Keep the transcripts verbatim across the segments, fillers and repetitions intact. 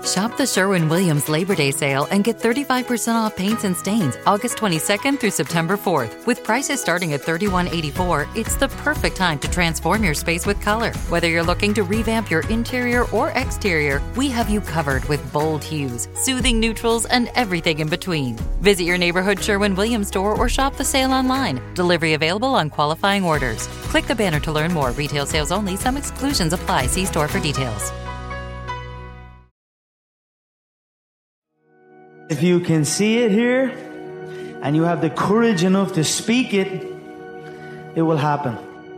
Shop the Sherwin-Williams Labor Day sale and get thirty-five percent off paints and stains August twenty-second through September fourth. With prices starting at thirty-one eighty-four, it's the perfect time to transform your space with color. Whether you're looking to revamp your interior or exterior, we have you covered with bold hues, soothing neutrals, and everything in between. Visit your neighborhood Sherwin-Williams store or shop the sale online. Delivery available on qualifying orders. Click the banner to learn more. Retail sales only. Some exclusions apply. See store for details. If you can see it here and you have the courage enough to speak it, it will happen.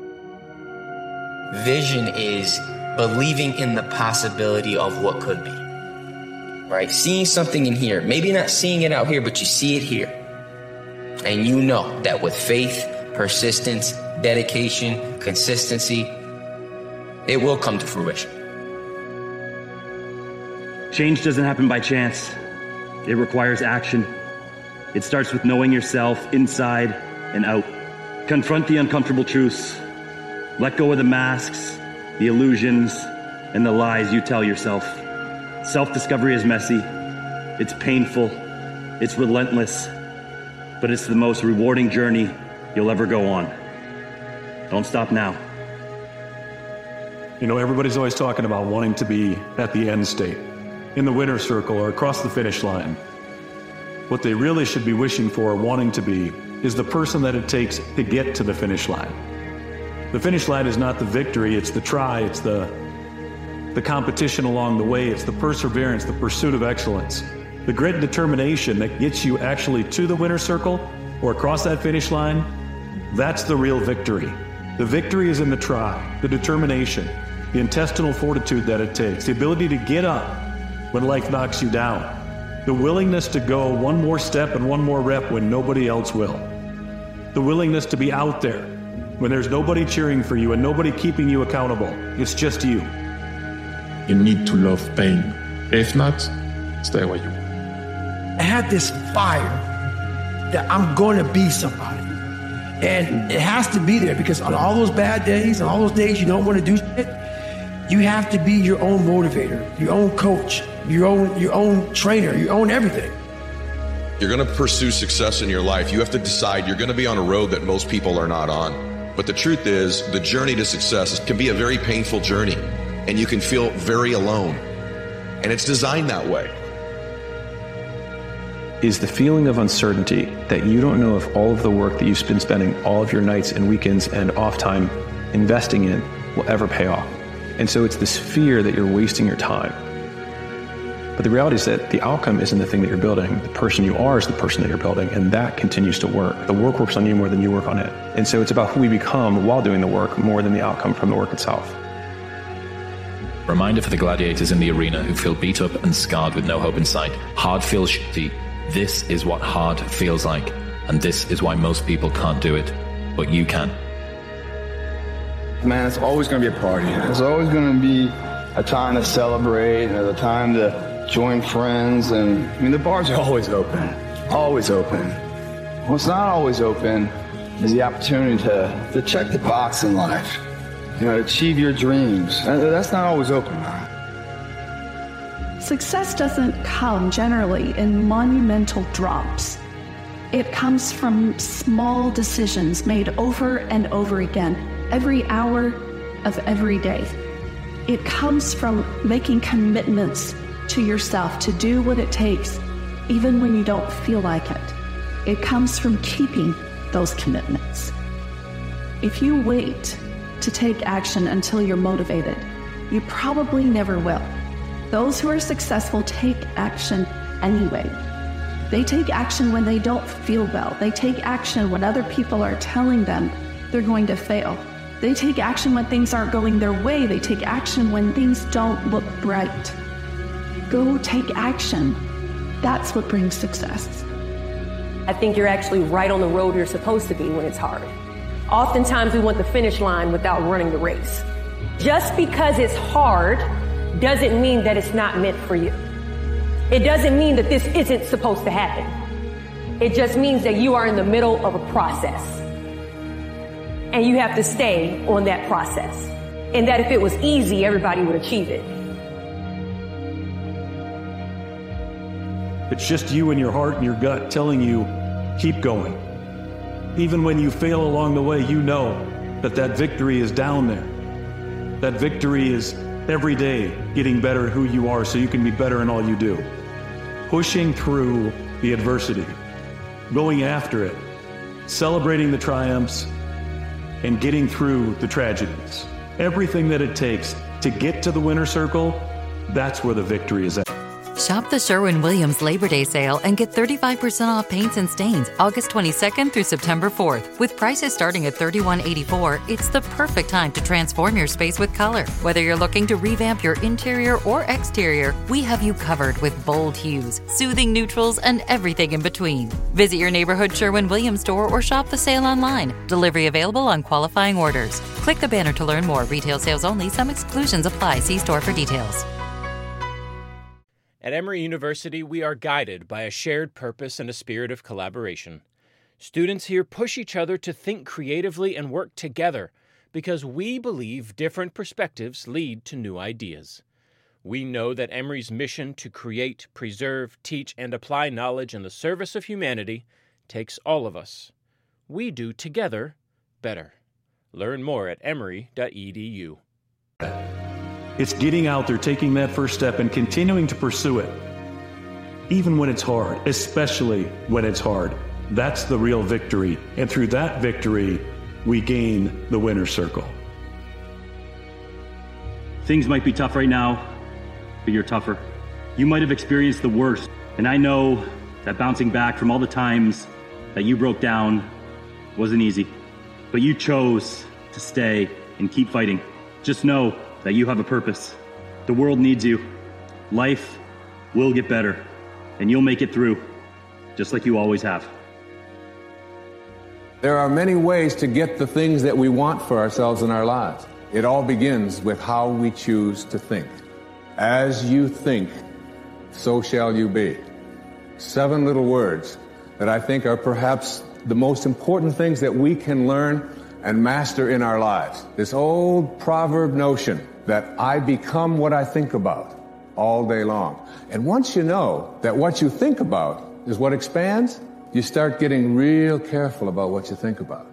Vision is believing in the possibility of what could be, right? Seeing something in here, maybe not seeing it out here, but you see it here. And you know that with faith, persistence, dedication, consistency, it will come to fruition. Change doesn't happen by chance. It requires action. It starts with knowing yourself inside and out. Confront the uncomfortable truths. Let go of the masks, the illusions, and the lies you tell yourself. Self-discovery is messy. It's painful. It's relentless. But it's the most rewarding journey you'll ever go on. Don't stop now. You know, everybody's always talking about wanting to be at the end state, in the winner's circle or across the finish line. What they really should be wishing for or wanting to be is the person that it takes to get to the finish line. The finish line is not the victory, it's the try, it's the, the competition along the way, it's the perseverance, the pursuit of excellence, the grit and determination that gets you actually to the winner's circle or across that finish line. That's the real victory. The victory is in the try, the determination, the intestinal fortitude that it takes, the ability to get up when life knocks you down, the willingness to go one more step and one more rep when nobody else will, the willingness to be out there when there's nobody cheering for you and nobody keeping you accountable. It's just you. You need to love pain. If not, stay where you are. I had this fire that I'm going to be somebody. And it has to be there because on all those bad days and all those days you don't want to do shit, you have to be your own motivator, your own coach, your own your own trainer, your own everything. You're going to pursue success in your life. You have to decide you're going to be on a road that most people are not on. But the truth is, the journey to success can be a very painful journey, and you can feel very alone. And it's designed that way. Is the feeling of uncertainty that you don't know if all of the work that you've been spending all of your nights and weekends and off time investing in will ever pay off. And so it's this fear that you're wasting your time. But the reality is that the outcome isn't the thing that you're building. The person you are is the person that you're building, and that continues to work. The work works on you more than you work on it. And so it's about who we become while doing the work more than the outcome from the work itself. Reminder for the gladiators in the arena who feel beat up and scarred with no hope in sight. Hard feels shitty. This is what hard feels like. And this is why most people can't do it. But you can. Man, it's always going to be a party. It's always going to be a time to celebrate and a time to join friends. And I mean, the bars are always open, always open. What's not always open is the opportunity to, to check the box in life, you know, achieve your dreams. That's not always open, man. Success doesn't come generally in monumental drops. It comes from small decisions made over and over again, every hour of every day. It comes from making commitments to yourself to do what it takes, even when you don't feel like it. It comes from keeping those commitments. If you wait to take action until you're motivated, you probably never will. Those who are successful take action anyway. They take action when they don't feel well. They take action when other people are telling them they're going to fail. They take action when things aren't going their way. They take action when things don't look bright. Go take action. That's what brings success. I think you're actually right on the road you're supposed to be when it's hard. Oftentimes we want the finish line without running the race. Just because it's hard doesn't mean that it's not meant for you. It doesn't mean that this isn't supposed to happen. It just means that you are in the middle of a process. And you have to stay on that process. And that if it was easy, everybody would achieve it. It's just you and your heart and your gut telling you, keep going. Even when you fail along the way, you know that that victory is down there. That victory is every day getting better at who you are so you can be better in all you do. Pushing through the adversity, going after it, celebrating the triumphs, and getting through the tragedies. Everything that it takes to get to the winner's circle, that's where the victory is at. Shop the Sherwin-Williams Labor Day sale and get thirty-five percent off paints and stains August twenty-second through September fourth. With prices starting at thirty-one eighty-four, it's the perfect time to transform your space with color. Whether you're looking to revamp your interior or exterior, we have you covered with bold hues, soothing neutrals, and everything in between. Visit your neighborhood Sherwin-Williams store or shop the sale online. Delivery available on qualifying orders. Click the banner to learn more. Retail sales only. Some exclusions apply. See store for details. At Emory University, we are guided by a shared purpose and a spirit of collaboration. Students here push each other to think creatively and work together because we believe different perspectives lead to new ideas. We know that Emory's mission to create, preserve, teach, and apply knowledge in the service of humanity takes all of us. We do together better. Learn more at emory dot e d u. It's getting out there, taking that first step, and continuing to pursue it. Even when it's hard, especially when it's hard. That's the real victory. And through that victory, we gain the winner's circle. Things might be tough right now, but you're tougher. You might have experienced the worst, and I know that bouncing back from all the times that you broke down wasn't easy. But you chose to stay and keep fighting. Just know that you have a purpose. The world needs you. Life will get better, and you'll make it through, just like you always have. There are many ways to get the things that we want for ourselves in our lives. It all begins with how we choose to think. As you think, so shall you be. Seven little words that I think are perhaps the most important things that we can learn and master in our lives. This old proverb notion that I become what I think about all day long. And once you know that what you think about is what expands, you start getting real careful about what you think about.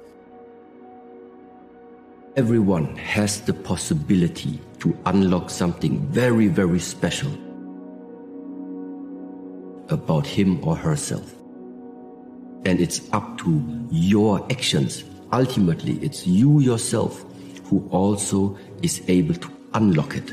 Everyone has the possibility to unlock something very, very special about him or herself. And it's up to your actions. Ultimately, it's you yourself who also is able to unlock it.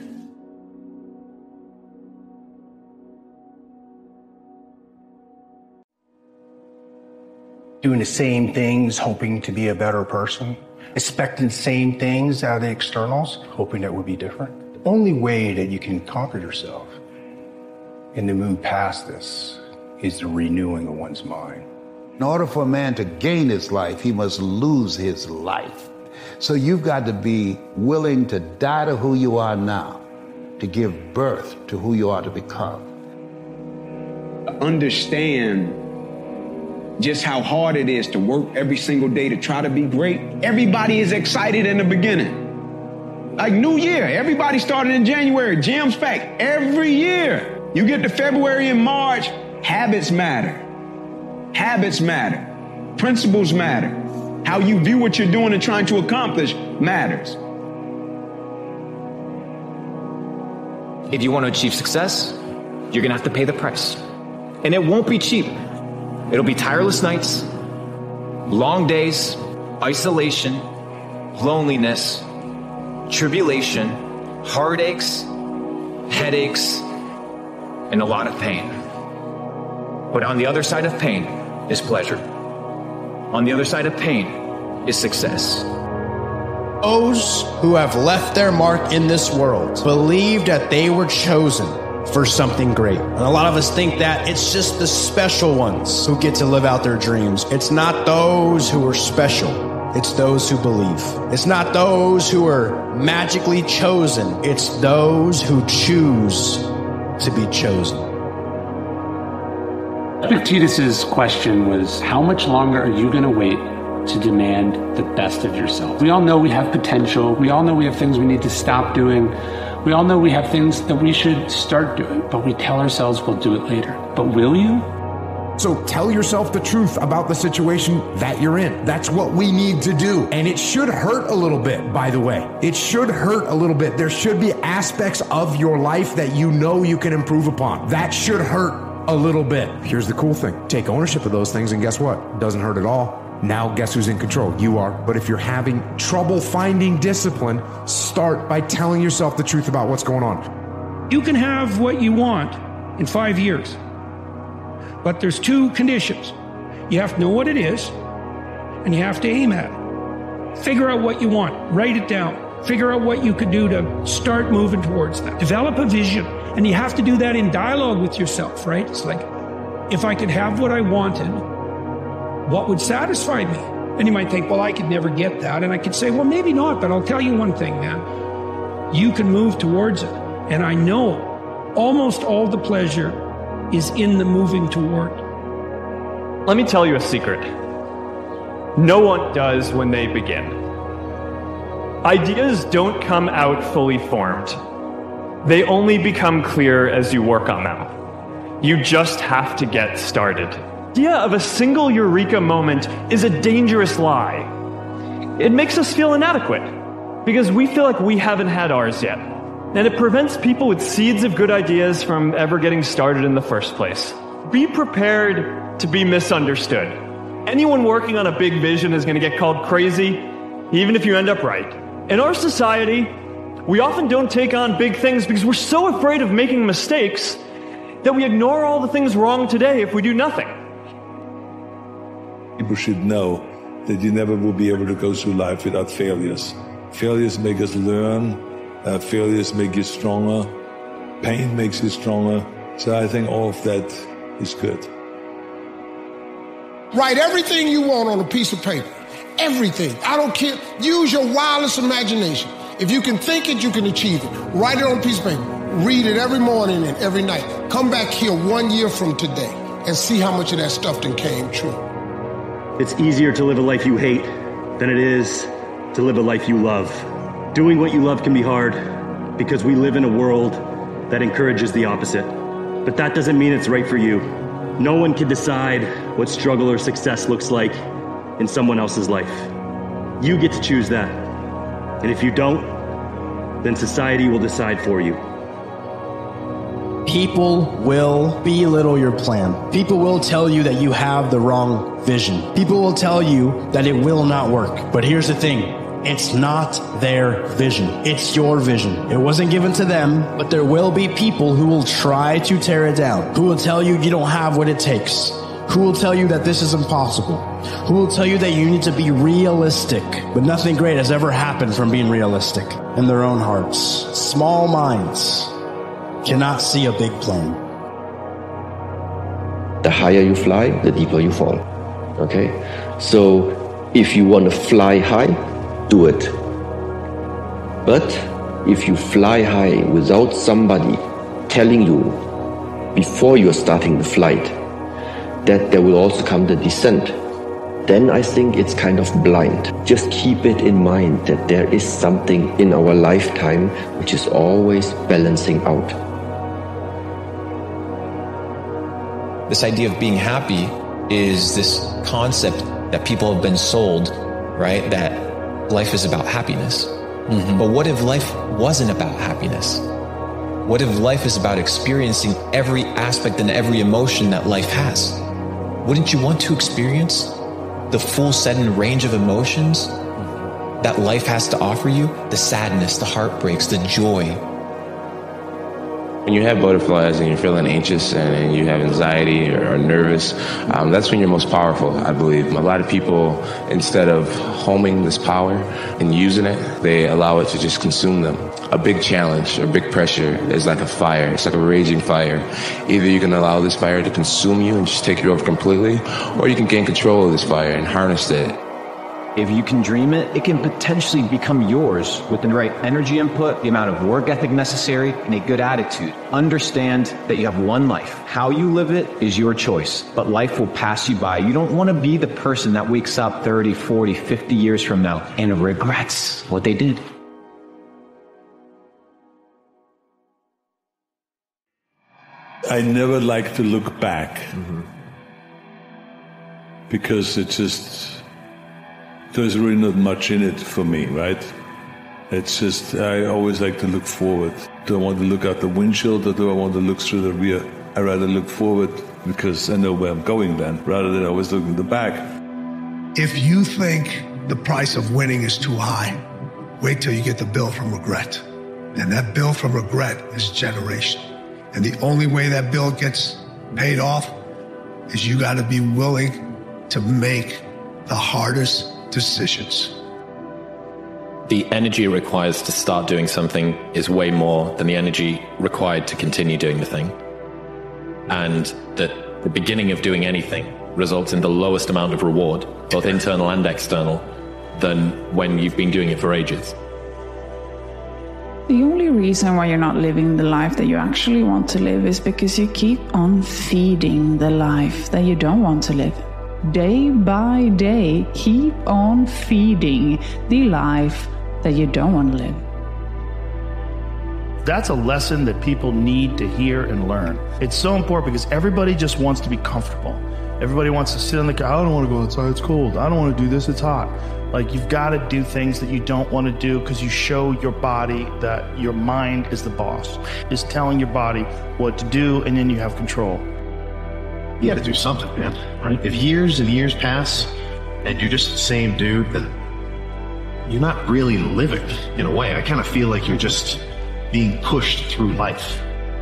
Doing the same things, hoping to be a better person. Expecting the same things out of the externals, hoping that would be different. The only way that you can conquer yourself and to move past this is the renewing of one's mind. In order for a man to gain his life, he must lose his life. So you've got to be willing to die to who you are now, to give birth to who you are to become. Understand just how hard it is to work every single day to try to be great. Everybody is excited in the beginning. Like New Year, everybody started in January, jams packed every year. You get to February and March, habits matter. Habits matter. Principles matter. How you view what you're doing and trying to accomplish matters. If you want to achieve success, you're going to have to pay the price. And it won't be cheap. It'll be tireless nights, long days, isolation, loneliness, tribulation, heartaches, headaches, and a lot of pain. But on the other side of pain is pleasure. On the other side of pain is success. Those who have left their mark in this world believe that they were chosen for something great. And a lot of us think that it's just the special ones who get to live out their dreams. It's not those who are special. It's those who believe. It's not those who are magically chosen. It's those who choose to be chosen. Epictetus's question was, how much longer are you going to wait to demand the best of yourself. We all know we have potential. We all know we have things we need to stop doing. We all know we have things that we should start doing, but we tell ourselves we'll do it later. But will you? So tell yourself the truth about the situation that you're in. That's what we need to do. And it should hurt a little bit, by the way. It should hurt a little bit. There should be aspects of your life that you know you can improve upon. That should hurt a little bit. Here's the cool thing. Take ownership of those things and guess what? It doesn't hurt at all. Now guess who's in control? You are. But if you're having trouble finding discipline, start by telling yourself the truth about what's going on. You can have what you want in five years. But there's two conditions. You have to know what it is, and you have to aim at it. Figure out what you want. Write it down. Figure out what you could do to start moving towards that. Develop a vision, and you have to do that in dialogue with yourself, right? It's like, if I could have what I wanted, what would satisfy me? And you might think, well, I could never get that. And I could say, well, maybe not, but I'll tell you one thing, man. You can move towards it. And I know almost all the pleasure is in the moving toward. Let me tell you a secret. No one does when they begin. Ideas don't come out fully formed. They only become clear as you work on them. You just have to get started. The idea of a single eureka moment is a dangerous lie. It makes us feel inadequate because we feel like we haven't had ours yet. And it prevents people with seeds of good ideas from ever getting started in the first place. Be prepared to be misunderstood. Anyone working on a big vision is going to get called crazy, even if you end up right. In our society, we often don't take on big things because we're so afraid of making mistakes that we ignore all the things wrong today if we do nothing. People should know that you never will be able to go through life without failures. Failures make us learn. Uh, failures make you stronger. Pain makes you stronger. So I think all of that is good. Write everything you want on a piece of paper. Everything. I don't care. Use your wildest imagination. If you can think it, you can achieve it. Write it on a piece of paper. Read it every morning and every night. Come back here one year from today and see how much of that stuff then came true. It's easier to live a life you hate than it is to live a life you love. Doing what you love can be hard because we live in a world that encourages the opposite. But that doesn't mean it's right for you. No one can decide what struggle or success looks like in someone else's life. You get to choose that. And if you don't, then society will decide for you. People will belittle your plan. People will tell you that you have the wrong vision. People will tell you that it will not work. But here's the thing. It's not their vision. It's your vision. It wasn't given to them, but there will be people who will try to tear it down, who will tell you you don't have what it takes, who will tell you that this is impossible, who will tell you that you need to be realistic. But nothing great has ever happened from being realistic in their own hearts. Small minds cannot see a big plan. The higher you fly, the deeper you fall. Okay? So if you want to fly high, do it. But if you fly high without somebody telling you before you're starting the flight that there will also come the descent, then I think it's kind of blind. Just keep it in mind that there is something in our lifetime which is always balancing out. This idea of being happy is this concept that people have been sold, right? That life is about happiness. Mm-hmm. But what if life wasn't about happiness? What if life is about experiencing every aspect and every emotion that life has? Wouldn't you want to experience the full set and range of emotions that life has to offer you? The sadness, the heartbreaks, the joy. When you have butterflies and you're feeling anxious and you have anxiety or, or nervous, um, that's when you're most powerful, I believe. A lot of people, instead of homing this power and using it, they allow it to just consume them. A big challenge or big pressure is like a fire. It's like a raging fire. Either you can allow this fire to consume you and just take you over completely, or you can gain control of this fire and harness it. If you can dream it, it can potentially become yours with the right energy input, the amount of work ethic necessary, and a good attitude. Understand that you have one life. How you live it is your choice, but life will pass you by. You don't want to be the person that wakes up thirty, forty, fifty years from now and regrets what they did. I never like to look back mm-hmm. because it just, there's really not much in it for me, right? It's just, I always like to look forward. Do I want to look out the windshield or do I want to look through the rear? I rather look forward because I know where I'm going then, rather than always looking at the back. If you think the price of winning is too high, wait till you get the bill from regret. And that bill from regret is generation. And the only way that bill gets paid off is you got to be willing to make the hardest decisions. The energy it requires to start doing something is way more than the energy required to continue doing the thing. And that the beginning of doing anything results in the lowest amount of reward, both internal and external, than when you've been doing it for ages. The only reason why you're not living the life that you actually want to live is because you keep on feeding the life that you don't want to live. Day by day, keep on feeding the life that you don't want to live. That's a lesson that people need to hear and learn. It's so important because everybody just wants to be comfortable. Everybody wants to sit on the couch. I don't want to go outside, it's cold. I don't want to do this, it's hot. Like, you've got to do things that you don't want to do because you show your body that your mind is the boss. It's telling your body what to do, and then you have control. You got to do something, man. Right? If years and years pass and you're just the same dude, then you're not really living in a way. I kind of feel like you're just being pushed through life.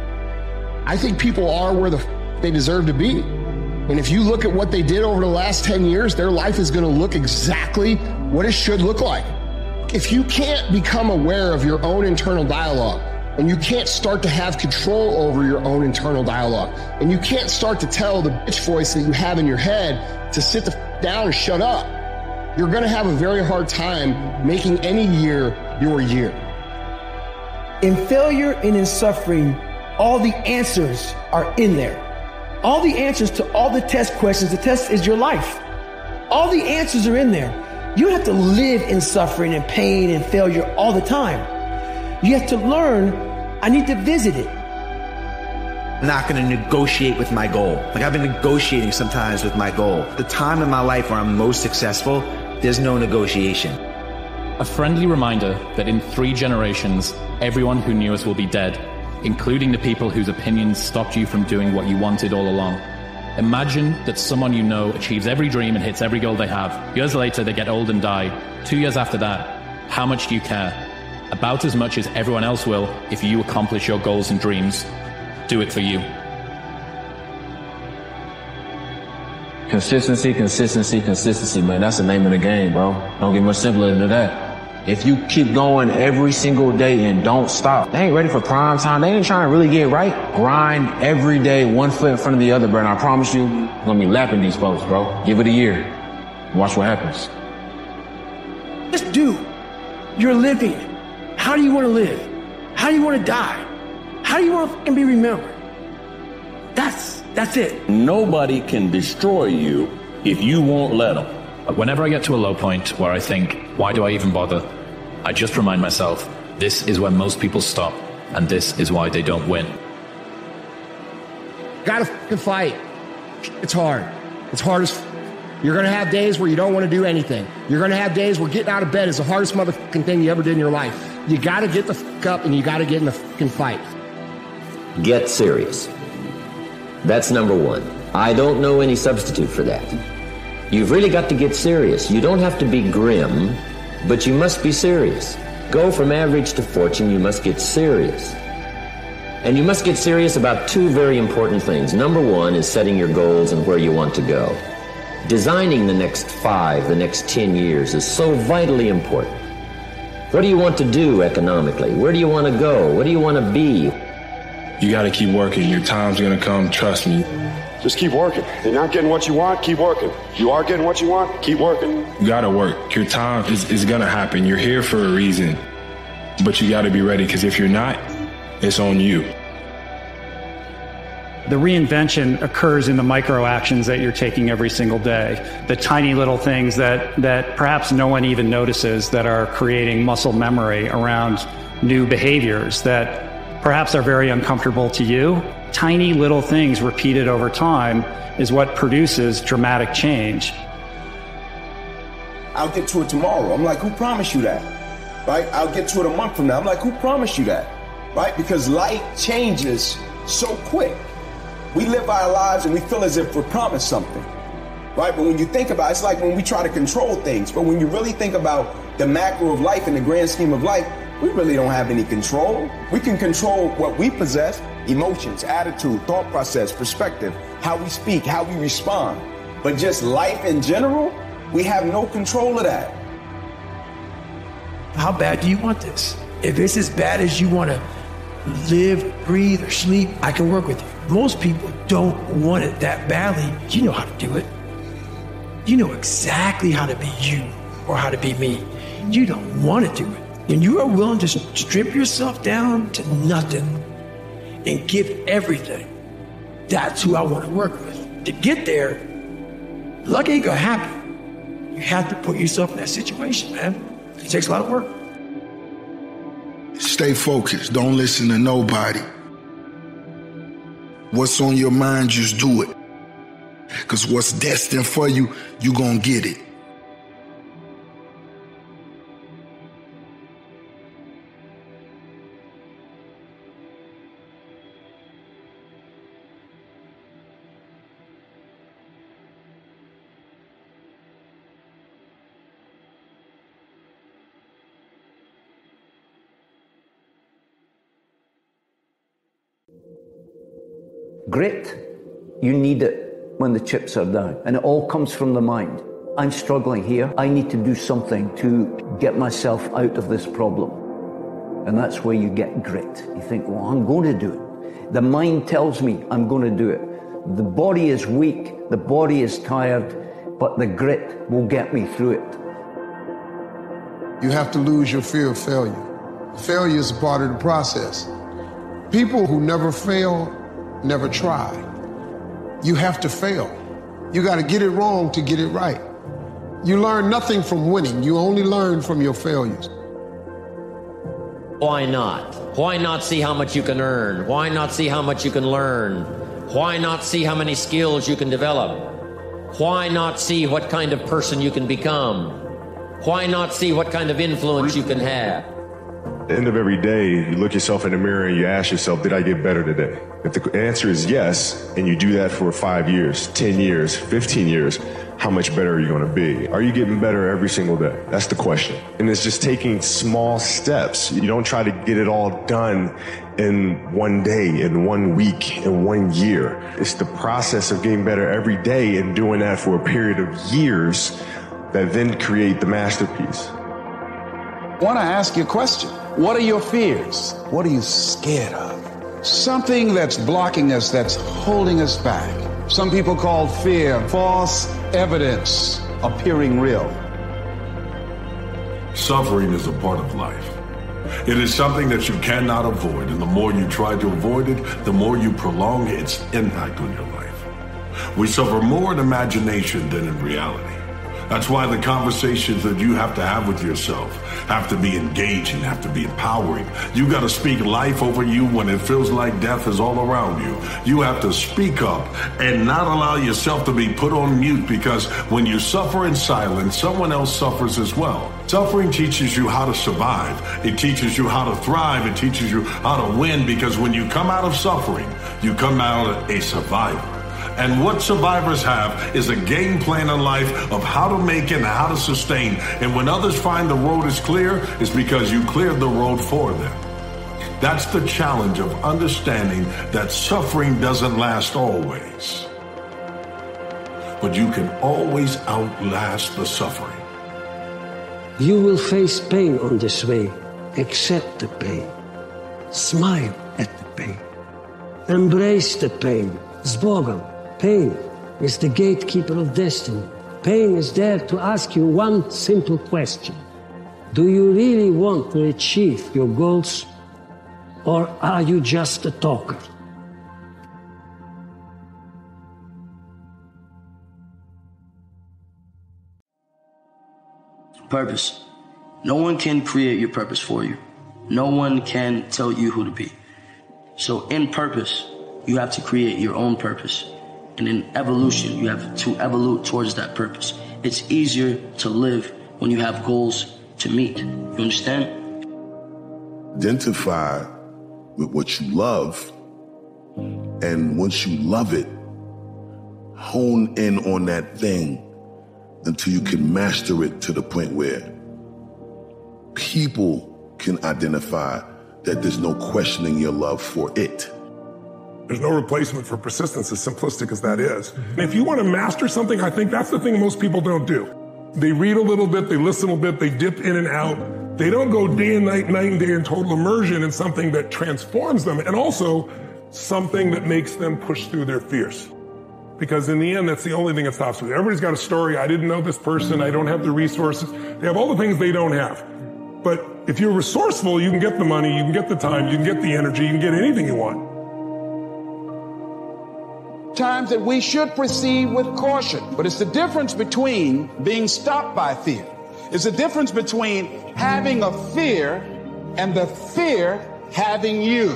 I think people are where the f- they deserve to be. And if you look at what they did over the last ten years, their life is going to look exactly what it should look like. If you can't become aware of your own internal dialogue, and you can't start to have control over your own internal dialogue, and you can't start to tell the bitch voice that you have in your head to sit the f- down and shut up, you're going to have a very hard time making any year your year. In failure and in suffering, all the answers are in there. All the answers to all the test questions. The test is your life. All the answers are in there. You don't have to live in suffering and pain and failure all the time. You have to learn, I need to visit it. I'm not going to negotiate with my goal. Like, I've been negotiating sometimes with my goal. The time in my life where I'm most successful, there's no negotiation. A friendly reminder that in three generations, everyone who knew us will be dead, including the people whose opinions stopped you from doing what you wanted all along. Imagine that someone you know achieves every dream and hits every goal they have. Years later, they get old and die. Two years after that, how much do you care? About as much as everyone else will if you accomplish your goals and dreams. Do it for you. Consistency, consistency, consistency, man. That's the name of the game, bro. Don't get much simpler than that. If you keep going every single day and don't stop, they ain't ready for prime time. They ain't trying to really get right. Grind every day, one foot in front of the other, bro. And I promise you, I'm gonna be lapping these folks, bro. Give it a year. Watch what happens. Just do. You're living. How do you want to live? How do you want to die? How do you want to be remembered? That's, that's it. Nobody can destroy you if you won't let them. Whenever I get to a low point where I think, why do I even bother? I just remind myself, this is where most people stop, and this is why they don't win. Gotta f***ing fight. It's hard. It's hard as f- You're gonna have days where you don't want to do anything. You're gonna have days where getting out of bed is the hardest motherfucking thing you ever did in your life. You gotta get the f*** up and you gotta get in the f***ing fight. Get serious. That's number one. I don't know any substitute for that. You've really got to get serious. You don't have to be grim, but you must be serious. Go from average to fortune, you must get serious. And you must get serious about two very important things. Number one is setting your goals and where you want to go. Designing the next five, the next ten years is so vitally important. What do you want to do economically? Where do you want to go? What do you want to be? You got to keep working. Your time's going to come. Trust me. Just keep working. You're not getting what you want, keep working. You are getting what you want, keep working. You got to work. Your time is, is going to happen. You're here for a reason. But you got to be ready, because if you're not, it's on you. The reinvention occurs in the micro actions that you're taking every single day. The tiny little things that, that perhaps no one even notices that are creating muscle memory around new behaviors that perhaps are very uncomfortable to you. Tiny little things repeated over time is what produces dramatic change. I'll get to it tomorrow. I'm like, who promised you that? Right? I'll get to it a month from now. I'm like, who promised you that? Right? Because life changes so quick. We live our lives and we feel as if we're promised something. Right? But when you think about it, it's like when we try to control things. But when you really think about the macro of life and the grand scheme of life, we really don't have any control. We can control what we possess: emotions, attitude, thought process, perspective, how we speak, how we respond. But just life in general, we have no control of that. How bad do you want this? If it's as bad as you want to live, breathe, or sleep, I can work with you. Most people don't want it that badly. You know how to do it. You know exactly how to be you or how to be me. You don't want to do it. And you are willing to strip yourself down to nothing and give everything. That's who I want to work with. To get there, luck ain't gonna happen. You have to put yourself in that situation, man. It takes a lot of work. Stay focused. Don't listen to nobody. What's on your mind, just do it. Because what's destined for you, you're gonna get it. Grit, you need it when the chips are down, and it all comes from the mind. I'm struggling here. I need to do something to get myself out of this problem. And that's where you get grit. You think, well, I'm going to do it. The mind tells me I'm going to do it. The body is weak, the body is tired, but the grit will get me through it. You have to lose your fear of failure. Failure is a part of the process. People who never fail never try. You have to fail. You got to get it wrong to get it right. You learn nothing from winning. You only learn from your failures. Why not? Why not see how much you can earn? Why not see how much you can learn? Why not see how many skills you can develop? Why not see what kind of person you can become? Why not see what kind of influence you can have? At the end of every day, you look yourself in the mirror and you ask yourself, did I get better today? If the answer is yes, and you do that for five years, ten years, fifteen years, how much better are you going to be? Are you getting better every single day? That's the question. And it's just taking small steps. You don't try to get it all done in one day, in one week, in one year. It's the process of getting better every day and doing that for a period of years that then create the masterpiece. I want to ask you a question. What are your fears? What are you scared of? Something that's blocking us, that's holding us back. Some people call fear false evidence appearing real. Suffering is a part of life. It is something that you cannot avoid, and the more you try to avoid it, the more you prolong its impact on your life. We suffer more in imagination than in reality. That's why the conversations that you have to have with yourself have to be engaging, have to be empowering. You got to speak life over you when it feels like death is all around you. You have to speak up and not allow yourself to be put on mute, because when you suffer in silence, someone else suffers as well. Suffering teaches you how to survive. It teaches you how to thrive. It teaches you how to win, because when you come out of suffering, you come out a survivor. And what survivors have is a game plan in life of how to make it and how to sustain. And when others find the road is clear, it's because you cleared the road for them. That's the challenge of understanding that suffering doesn't last always. But you can always outlast the suffering. You will face pain on this way. Accept the pain. Smile at the pain. Embrace the pain. Zbogom. Pain is the gatekeeper of destiny. Pain is there to ask you one simple question. Do you really want to achieve your goals, or are you just a talker? Purpose. No one can create your purpose for you. No one can tell you who to be. So in purpose, you have to create your own purpose. And in evolution, you have to evolve towards that purpose. It's easier to live when you have goals to meet. You understand? Identify with what you love, and once you love it, hone in on that thing until you can master it to the point where people can identify that there's no questioning your love for it. There's no replacement for persistence, as simplistic as that is. And if you want to master something, I think that's the thing most people don't do. They read a little bit, they listen a little bit, they dip in and out. They don't go day and night, night and day in total immersion in something that transforms them, and also something that makes them push through their fears. Because in the end, that's the only thing that stops me. Everybody's got a story. I didn't know this person. I don't have the resources. They have all the things they don't have. But if you're resourceful, you can get the money, you can get the time, you can get the energy, you can get anything you want. Times that we should proceed with caution. But it's the difference between being stopped by fear. It's the difference between having a fear and the fear having you.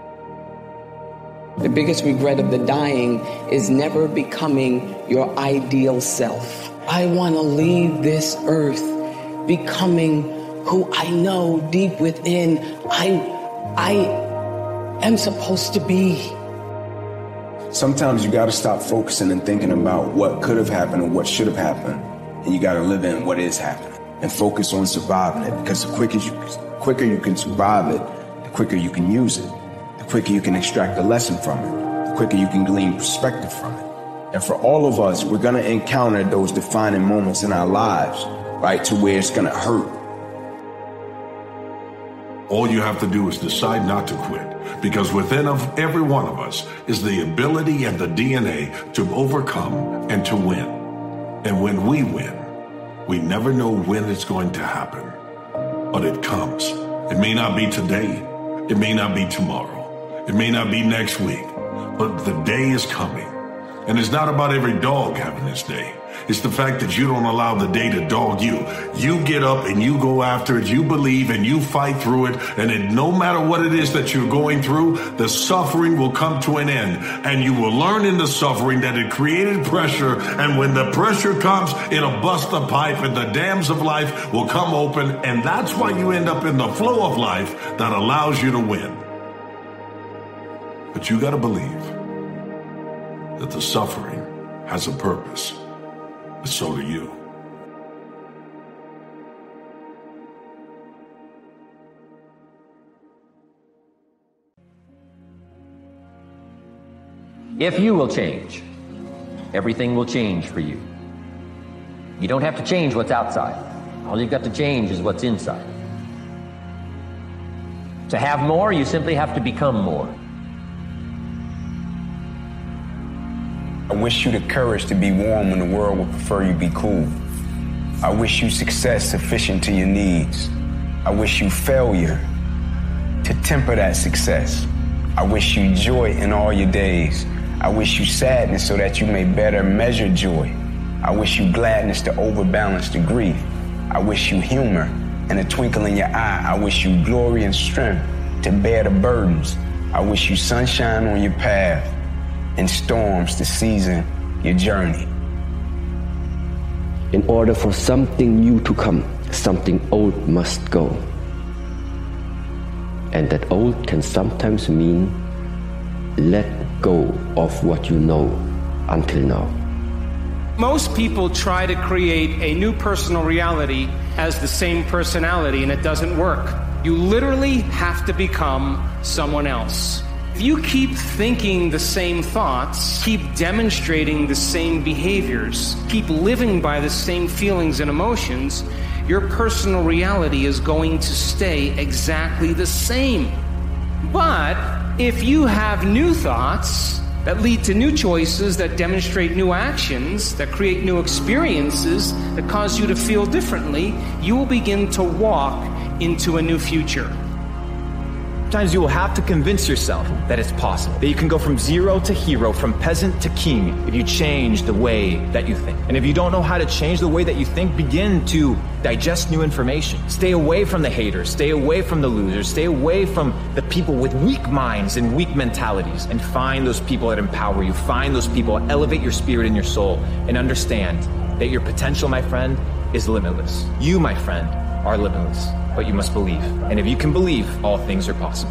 The biggest regret of the dying is never becoming your ideal self. I want to leave this earth becoming who I know deep within I, I am supposed to be. Sometimes you got to stop focusing and thinking about what could have happened and what should have happened, and you got to live in what is happening and focus on surviving it. Because the quicker you, quicker you can survive it, the quicker you can use it, the quicker you can extract a lesson from it, the quicker you can glean perspective from it. And for all of us, we're going to encounter those defining moments in our lives, right, to where it's going to hurt. All you have to do is decide not to quit, because within of every one of us is the ability and the D N A to overcome and to win. And when we win, we never know when it's going to happen, but it comes. It may not be today. It may not be tomorrow. It may not be next week, but the day is coming. And it's not about every dog having this day. It's the fact that you don't allow the day to dog you. You get up and you go after it. You believe and you fight through it. And it, no matter what it is that you're going through, the suffering will come to an end. And you will learn in the suffering that it created pressure. And when the pressure comes, it'll bust the pipe and the dams of life will come open. And that's why you end up in the flow of life that allows you to win. But you got to believe that the suffering has a purpose. But so do you. If you will change, everything will change for you. You don't have to change what's outside. All you've got to change is what's inside. To have more, you simply have to become more. I wish you the courage to be warm when the world would prefer you be cool. I wish you success sufficient to your needs. I wish you failure to temper that success. I wish you joy in all your days. I wish you sadness so that you may better measure joy. I wish you gladness to overbalance the grief. I wish you humor and a twinkle in your eye. I wish you glory and strength to bear the burdens. I wish you sunshine on your path and storms to season your journey. In order for something new to come, something old must go. And that old can sometimes mean let go of what you know until now. Most people try to create a new personal reality as the same personality, and it doesn't work. You literally have to become someone else. If you keep thinking the same thoughts, keep demonstrating the same behaviors, keep living by the same feelings and emotions, your personal reality is going to stay exactly the same. But If you have new thoughts that lead to new choices, that demonstrate new actions, that create new experiences, that cause you to feel differently, you will begin to walk into a new future. Sometimes you will have to convince yourself that it's possible, that you can go from zero to hero, from peasant to king, if you change the way that you think. And if you don't know how to change the way that you think, begin to digest new information. Stay away from the haters, stay away from the losers, stay away from the people with weak minds and weak mentalities, and find those people that empower you. Find those people that elevate your spirit and your soul, and understand that your potential, my friend, is limitless. You, my friend, are limitless, but you must believe. And if you can believe, all things are possible.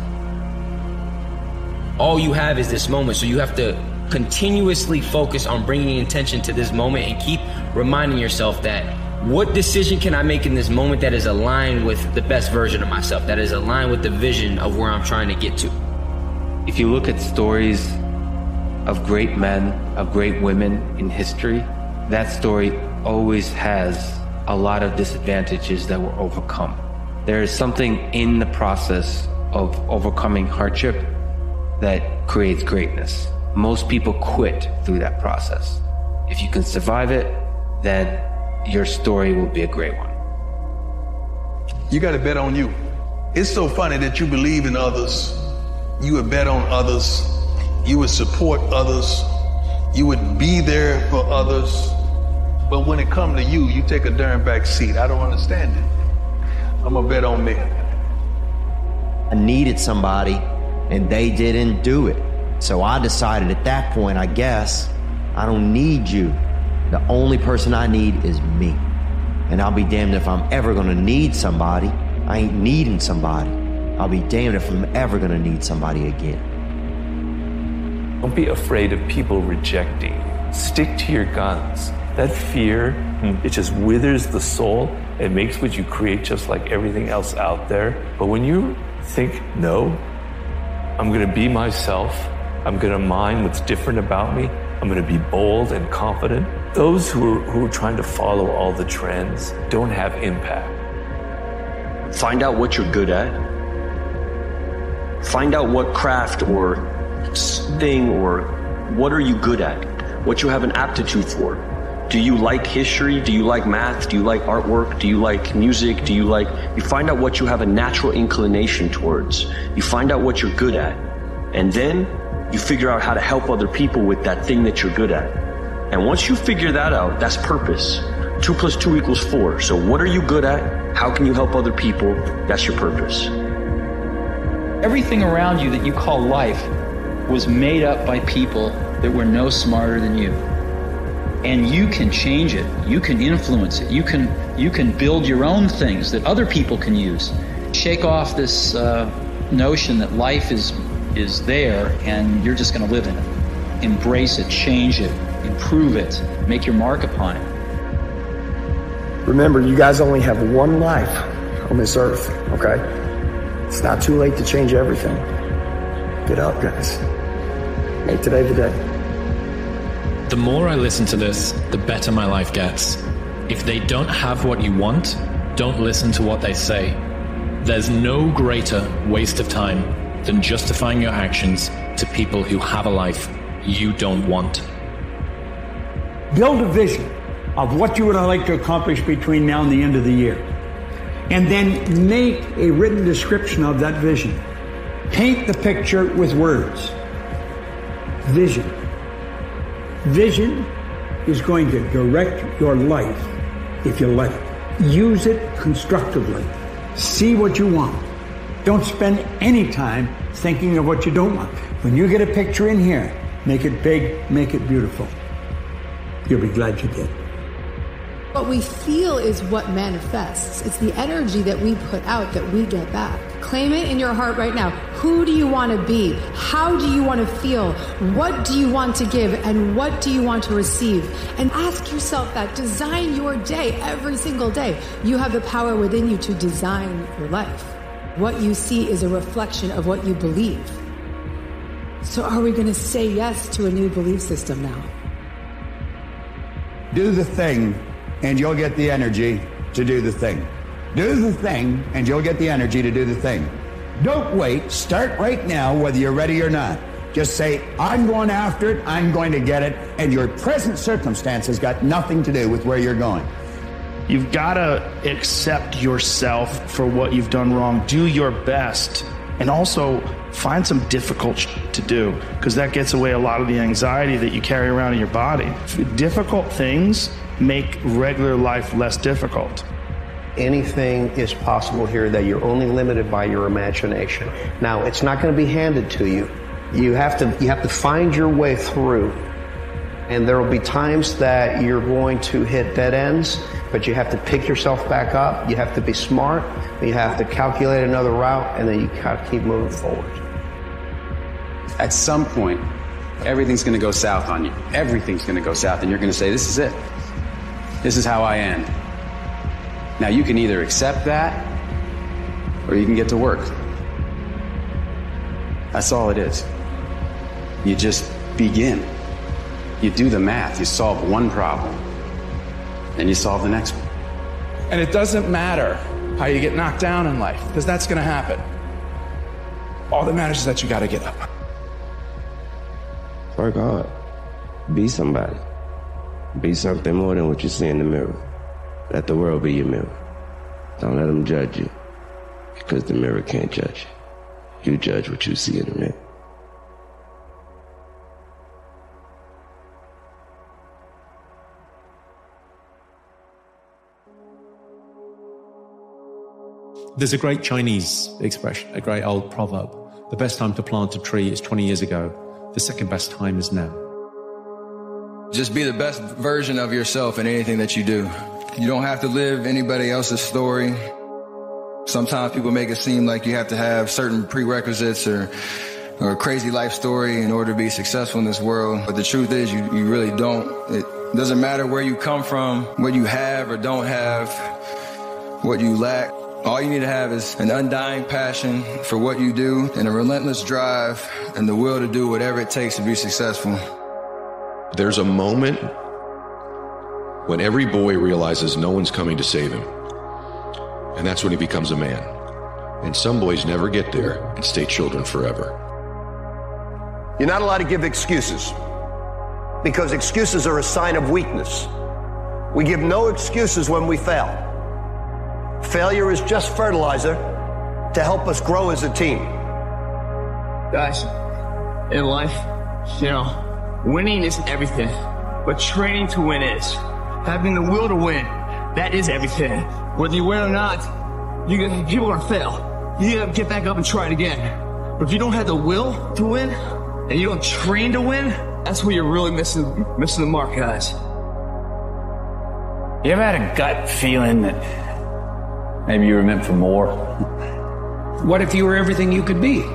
All you have is this moment, so you have to continuously focus on bringing attention to this moment and keep reminding yourself that what decision can I make in this moment that is aligned with the best version of myself, that is aligned with the vision of where I'm trying to get to. If you look at stories of great men, of great women in history, that story always has a lot of disadvantages that were overcome. There is something in the process of overcoming hardship that creates greatness. Most people quit through that process. If you can survive it, then your story will be a great one. You got to bet on you. It's so funny that you believe in others. You would bet on others. You would support others. You would be there for others. But when it comes to you, you take a darn back seat. I don't understand it. I'm gonna bet on me. I needed somebody and they didn't do it. So I decided at that point, I guess, I don't need you. The only person I need is me. And I'll be damned if I'm ever gonna need somebody. I ain't needing somebody. I'll be damned if I'm ever gonna need somebody again. Don't be afraid of people rejecting you. Stick to your guns. That fear, it just withers the soul. It makes what you create just like everything else out there. But when you think, no, I'm gonna be myself, I'm gonna mind what's different about me, I'm gonna be bold and confident, those who are, who are trying to follow all the trends don't have impact. Find out what you're good at. Find out what craft or thing or what are you good at, what you have an aptitude for. Do you like history? Do you like math? Do you like artwork? Do you like music? Do you like, you find out what you have a natural inclination towards. You find out what you're good at. And then you figure out how to help other people with that thing that you're good at. And once you figure that out, that's purpose. Two plus two equals four. So what are you good at? How can you help other people? That's your purpose. Everything around you that you call life was made up by people that were no smarter than you. And you can change it. You can influence it. You can you can build your own things that other people can use. Shake off this uh, notion that life is is there and you're just going to live in it. Embrace it, change it, improve it, make your mark upon it. Remember, you guys only have one life on this earth, okay? It's not too late to change everything. Get up, guys. Make today the day. The more I listen to this, the better my life gets. If they don't have what you want, don't listen to what they say. There's no greater waste of time than justifying your actions to people who have a life you don't want. Build a vision of what you would like to accomplish between now and the end of the year. And then make a written description of that vision. Paint the picture with words. Vision. Vision is going to direct your life if you let it. Use it constructively. See what you want. Don't spend any time thinking of what you don't want. When you get a picture in here, make it big, make it beautiful. You'll be glad you did. What we feel is what manifests. It's the energy that we put out that we get back. Claim it in your heart right now. Who do you want to be? How do you want to feel? What do you want to give? And what do you want to receive? And ask yourself that. Design your day every single day. You have the power within you to design your life. What you see is a reflection of what you believe. So are we going to say yes to a new belief system now? Do the thing and you'll get the energy to do the thing. Do the thing and you'll get the energy to do the thing. Don't wait. Start right now, whether you're ready or not. Just say, I'm going after it, I'm going to get it, and your present circumstances got nothing to do with where you're going. You've got to accept yourself for what you've done wrong. Do your best. And also find some difficult shit to do, because that gets away a lot of the anxiety that you carry around in your body. Difficult things make regular life less difficult. Anything is possible here, that you're only limited by your imagination. Now, it's not going to be handed to you. You have to, you have to find your way through. And there will be times that you're going to hit dead ends, but you have to pick yourself back up. You have to be smart. You have to calculate another route, and then you got to keep moving forward. At some point, everything's going to go south on you. Everything's going to go south, and you're going to say, this is it. This is how I end. Now, you can either accept that, or you can get to work. That's all it is. You just begin. You do the math. You solve one problem, and you solve the next one. And it doesn't matter how you get knocked down in life, because that's going to happen. All that matters is that you got to get up. Work hard. Be somebody. Be something more than what you see in the mirror. Let the world be your mirror. Don't let them judge you, because the mirror can't judge you. You judge what you see in the mirror. There's a great Chinese expression, a great old proverb. The best time to plant a tree is twenty years ago. The second best time is now. Just be the best version of yourself in anything that you do. You don't have to live anybody else's story. Sometimes people make it seem like you have to have certain prerequisites or, or a crazy life story in order to be successful in this world. But the truth is, you, you really don't. It doesn't matter where you come from, what you have or don't have, what you lack. All you need to have is an undying passion for what you do and a relentless drive and the will to do whatever it takes to be successful. There's a moment when every boy realizes no one's coming to save him. And that's when he becomes a man. And some boys never get there and stay children forever. You're not allowed to give excuses, because excuses are a sign of weakness. We give no excuses when we fail. Failure is just fertilizer to help us grow as a team. Guys, in life, you know, winning isn't everything, but training to win is. Having the will to win, that is everything. Whether you win or not, you gonna, people are gonna fail. You gotta get back up and try it again. But if you don't have the will to win, and you don't train to win, that's where you're really missing, missing the mark, guys. You ever had a gut feeling that maybe you were meant for more? What if you were everything you could be?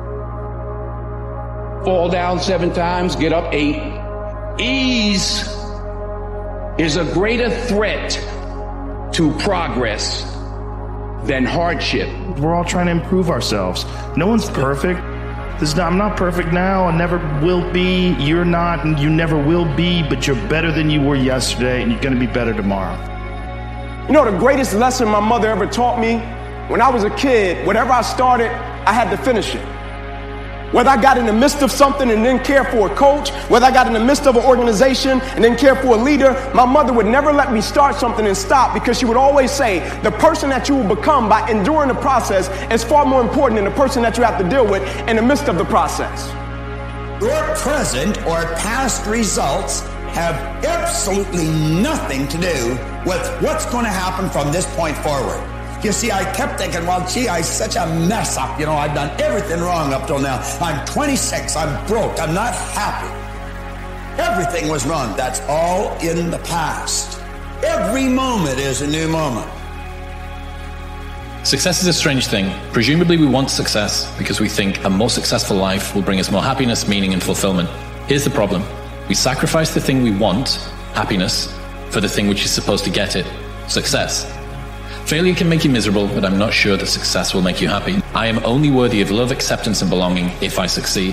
Fall down seven times, get up eight. Ease is a greater threat to progress than hardship. We're all trying to improve ourselves. No one's perfect. This, I'm not perfect now, I never will be. You're not, and you never will be, but you're better than you were yesterday, and you're gonna be better tomorrow. You know, the greatest lesson my mother ever taught me, when I was a kid, whatever I started, I had to finish it. Whether I got in the midst of something and didn't care for a coach, whether I got in the midst of an organization and didn't care for a leader, my mother would never let me start something and stop, because she would always say, the person that you will become by enduring the process is far more important than the person that you have to deal with in the midst of the process. Your present or past results have absolutely nothing to do with what's going to happen from this point forward. You see, I kept thinking, well, gee, I'm such a mess up. You know, I've done everything wrong up till now. I'm twenty-six. I'm broke. I'm not happy. Everything was wrong. That's all in the past. Every moment is a new moment. Success is a strange thing. Presumably we want success because we think a more successful life will bring us more happiness, meaning, and fulfillment. Here's the problem. We sacrifice the thing we want, happiness, for the thing which is supposed to get it, success. Failure can make you miserable, but I'm not sure that success will make you happy. I am only worthy of love, acceptance, and belonging if I succeed.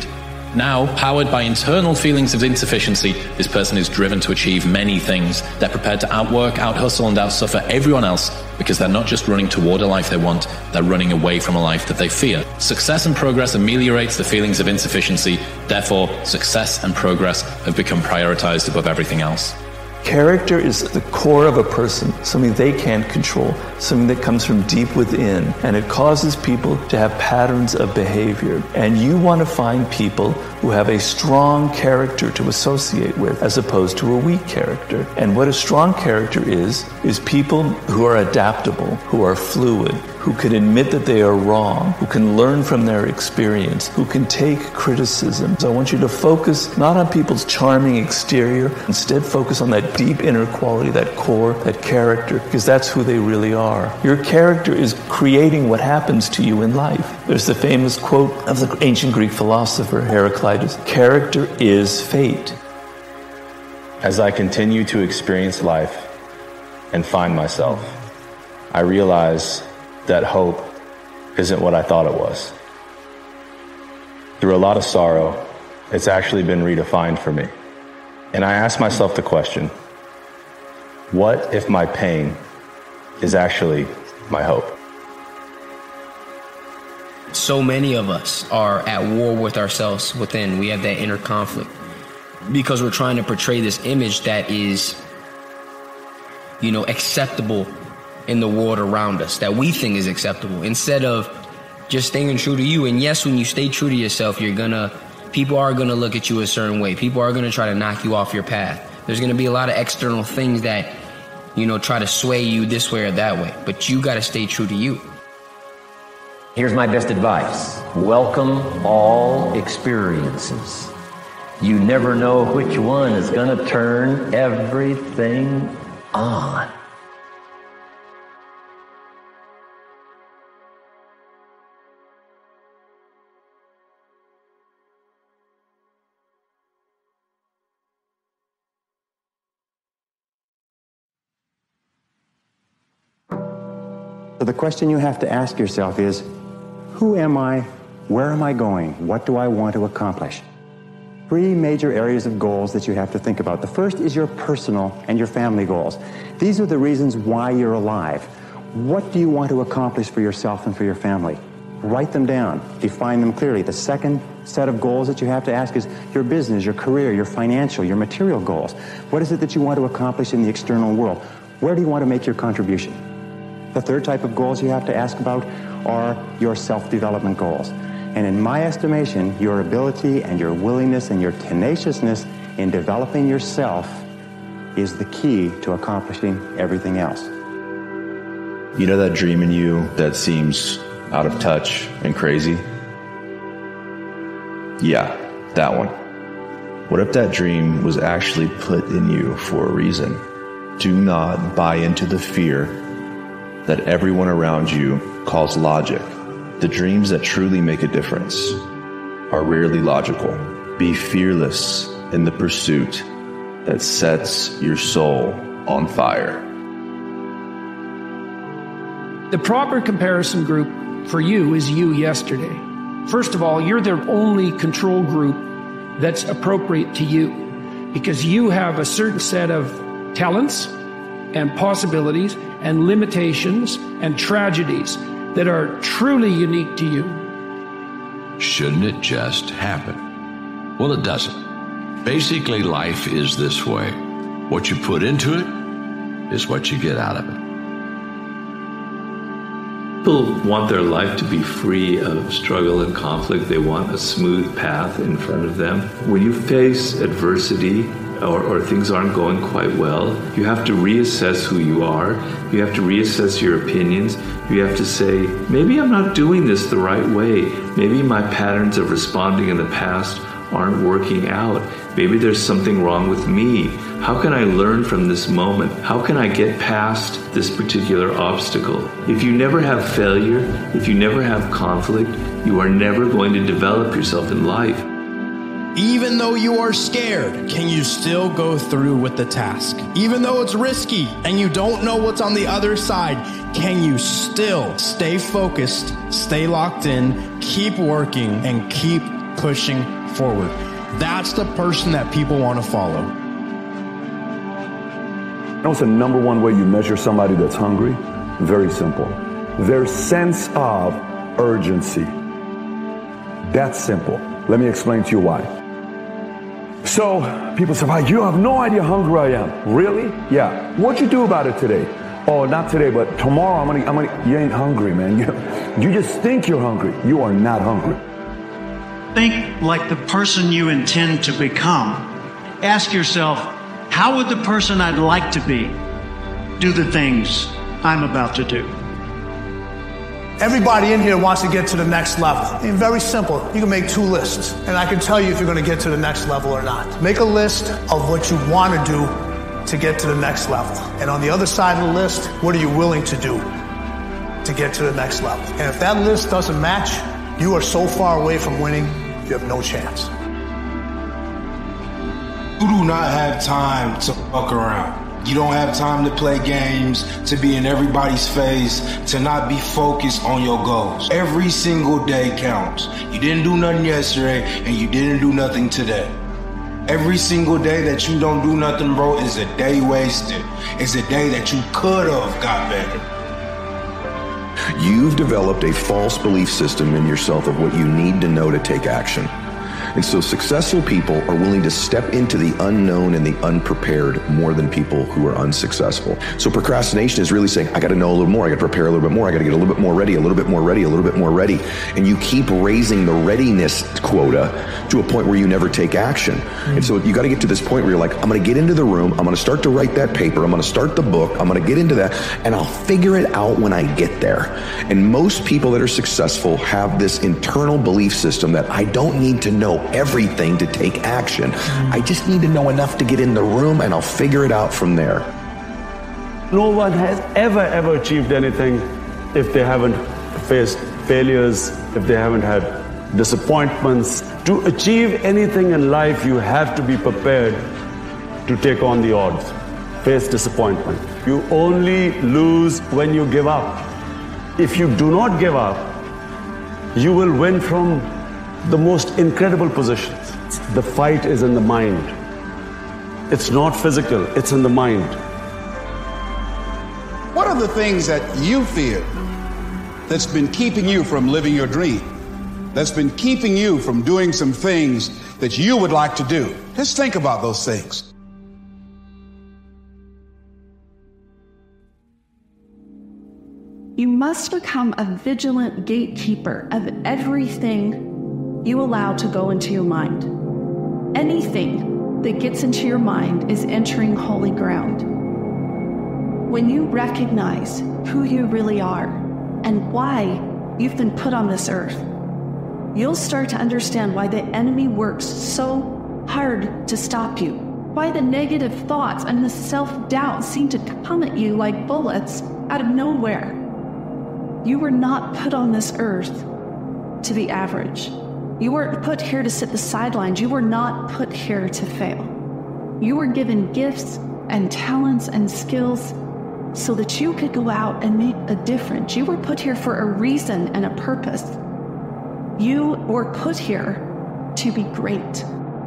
Now, powered by internal feelings of insufficiency, this person is driven to achieve many things. They're prepared to outwork, outhustle, and outsuffer everyone else because they're not just running toward a life they want, they're running away from a life that they fear. Success and progress ameliorates the feelings of insufficiency. Therefore, success and progress have become prioritized above everything else. Character is the core of a person, something they can't control, something that comes from deep within, and it causes people to have patterns of behavior. And you want to find people who have a strong character to associate with, as opposed to a weak character. And what a strong character is, is people who are adaptable, who are fluid, who can admit that they are wrong, who can learn from their experience, who can take criticism. So I want you to focus not on people's charming exterior, instead focus on that deep inner quality, that core, that character, because that's who they really are. Your character is creating what happens to you in life. There's the famous quote of the ancient Greek philosopher Heraclitus, "Character is fate." As I continue to experience life and find myself, I realize that hope isn't what I thought it was. Through a lot of sorrow, it's actually been redefined for me. And I ask myself the question, what if my pain is actually my hope? So many of us are at war with ourselves within. We have that inner conflict because we're trying to portray this image that is, you know, acceptable in the world around us, that we think is acceptable, instead of just staying true to you. And yes, when you stay true to yourself, you're gonna, people are gonna look at you a certain way. People are gonna try to knock you off your path. There's gonna be a lot of external things that, you know, try to sway you this way or that way, but you gotta stay true to you. Here's my best advice. Welcome all experiences. You never know which one is gonna turn everything on. So the question you have to ask yourself is, who am I? Where am I going? What do I want to accomplish? Three major areas of goals that you have to think about. The first is your personal and your family goals. These are the reasons why you're alive. What do you want to accomplish for yourself and for your family? Write them down. Define them clearly. The second set of goals that you have to ask is your business, your career, your financial, your material goals. What is it that you want to accomplish in the external world? Where do you want to make your contribution? The third type of goals you have to ask about are your self-development goals. And in my estimation, your ability and your willingness and your tenaciousness in developing yourself is the key to accomplishing everything else. You know that dream in you that seems out of touch and crazy? Yeah, that one. What if that dream was actually put in you for a reason? Do not buy into the fear that everyone around you calls logic. The dreams that truly make a difference are rarely logical. Be fearless in the pursuit that sets your soul on fire. The proper comparison group for you is you yesterday. First of all, you're the only control group that's appropriate to you because you have a certain set of talents and possibilities and limitations and tragedies that are truly unique to you. Shouldn't it just happen? Well, it doesn't. Basically, life is this way. What you put into it is what you get out of it. People want their life to be free of struggle and conflict. They want a smooth path in front of them. When you face adversity or, or things aren't going quite well, you have to reassess who you are. You have to reassess your opinions. You have to say, maybe I'm not doing this the right way. Maybe my patterns of responding in the past aren't working out. Maybe there's something wrong with me. How can I learn from this moment? How can I get past this particular obstacle? If you never have failure, if you never have conflict, you are never going to develop yourself in life. Even though you are scared, can you still go through with the task? Even though it's risky and you don't know what's on the other side, can you still stay focused, stay locked in, keep working, and keep pushing forward. That's the person that people want to follow. You know what's the number one way you measure somebody that's hungry? Very simple. Their sense of urgency. That's simple. Let me explain to you why. So people say, "Wow, you have no idea how hungry I am." Really? Yeah. What'd you do about it today? Oh, not today, but tomorrow I'm gonna, I'm gonna, you ain't hungry, man. You, you just think you're hungry. You are not hungry. Think like the person you intend to become. Ask yourself, how would the person I'd like to be do the things I'm about to do? Everybody in here wants to get to the next level. I mean, very simple. You can make two lists, and I can tell you if you're going to get to the next level or not. Make a list of what you want to do to get to the next level. And on the other side of the list, what are you willing to do to get to the next level? And if that list doesn't match, you are so far away from winning, you have no chance. You do not have time to fuck around. You don't have time to play games, to be in everybody's face, to not be focused on your goals. Every single day counts. You didn't do nothing yesterday, and you didn't do nothing today. Every single day that you don't do nothing, bro, is a day wasted. It's a day that you could have got better. You've developed a false belief system in yourself of what you need to know to take action. And so successful people are willing to step into the unknown and the unprepared more than people who are unsuccessful. So procrastination is really saying, I got to know a little more. I got to prepare a little bit more. I got to get a little bit more ready, a little bit more ready, a little bit more ready. And you keep raising the readiness quota to a point where you never take action. Mm-hmm. And so you got to get to this point where you're like, I'm going to get into the room. I'm going to start to write that paper. I'm going to start the book. I'm going to get into that, and I'll figure it out when I get there. And most people that are successful have this internal belief system that I don't need to know everything to take action. I just need to know enough to get in the room, and I'll figure it out from there. No one has ever, ever achieved anything if they haven't faced failures, if they haven't had disappointments. To achieve anything in life, you have to be prepared to take on the odds, face disappointment. You only lose when you give up. If you do not give up, you will win from the most incredible positions. The fight is in the mind. It's not physical, it's in the mind. What are the things that you fear that's been keeping you from living your dream? That's been keeping you from doing some things that you would like to do? Just think about those things. You must become a vigilant gatekeeper of everything you allow to go into your mind. Anything that gets into your mind is entering holy ground. When you recognize who you really are and why you've been put on this earth, you'll start to understand why the enemy works so hard to stop you, why the negative thoughts and the self-doubt seem to come at you like bullets out of nowhere. You were not put on this earth to be average. You weren't put here to sit the sidelines. You were not put here to fail. You were given gifts and talents and skills so that you could go out and make a difference. You were put here for a reason and a purpose. You were put here to be great.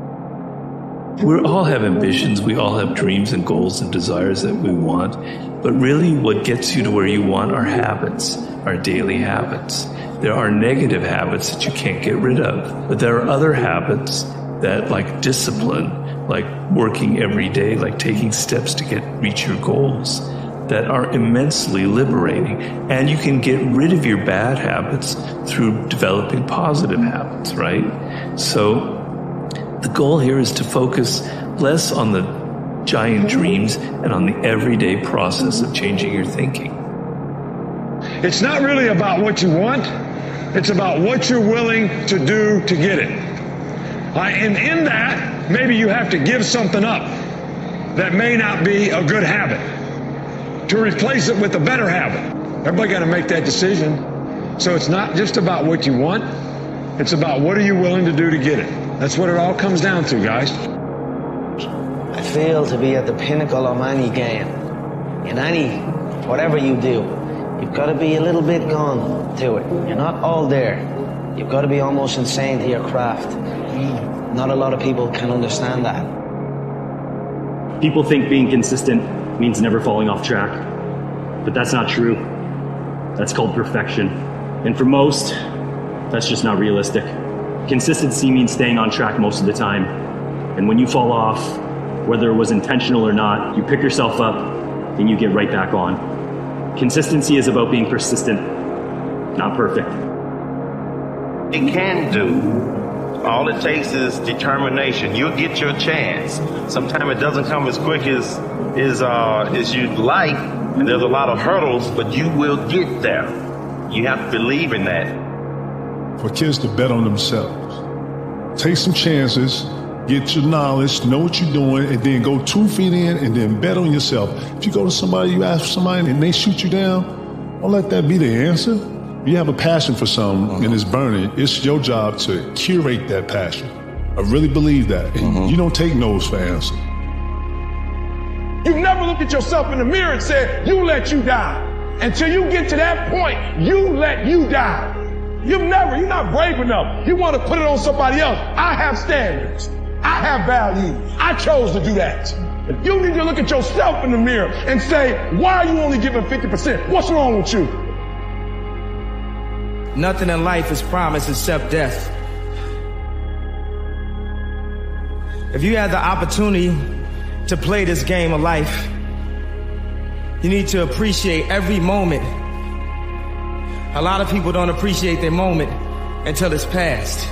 We all have ambitions, we all have dreams and goals and desires that we want, but really what gets you to where you want are habits, our daily habits. There are negative habits that you can't get rid of, but there are other habits that, like discipline, like working every day, like taking steps to get reach your goals, that are immensely liberating. And you can get rid of your bad habits through developing positive habits, right? So the goal here is to focus less on the giant dreams and on the everyday process of changing your thinking. It's not really about what you want. It's about what you're willing to do to get it. Uh, and in that, maybe you have to give something up that may not be a good habit to replace it with a better habit. Everybody got to make that decision. So it's not just about what you want. It's about what are you willing to do to get it. That's what it all comes down to, guys. I feel to be at the pinnacle of any game. In any, whatever you do, you've got to be a little bit gone to it. You're not all there. You've got to be almost insane to your craft. Not a lot of people can understand that. People think being consistent means never falling off track, but that's not true. That's called perfection. And for most, that's just not realistic. Consistency means staying on track most of the time. And when you fall off, whether it was intentional or not, you pick yourself up and you get right back on. Consistency is about being persistent, not perfect. It can do. All it takes is determination. You'll get your chance. Sometimes it doesn't come as quick as as, uh, as you'd like, and there's a lot of hurdles, but you will get there. You have to believe in that. For kids to bet on themselves. Take some chances, get your knowledge, know what you're doing, and then go two feet in and then bet on yourself. If you go to somebody, you ask somebody, and they shoot you down, don't let that be the answer. You have a passion for something mm-hmm. and it's burning. It's your job to curate that passion. I really believe that. And mm-hmm. you don't take no's for answers. You never look at yourself in the mirror and say, you let you die. Until you get to that point, you let you die. You've never, you're not brave enough. You want to put it on somebody else. I have standards. I have values. I chose to do that. You need to look at yourself in the mirror and say, why are you only giving fifty percent? What's wrong with you? Nothing in life is promised except death. If you had the opportunity to play this game of life, you need to appreciate every moment. A lot of people don't appreciate their moment until it's past.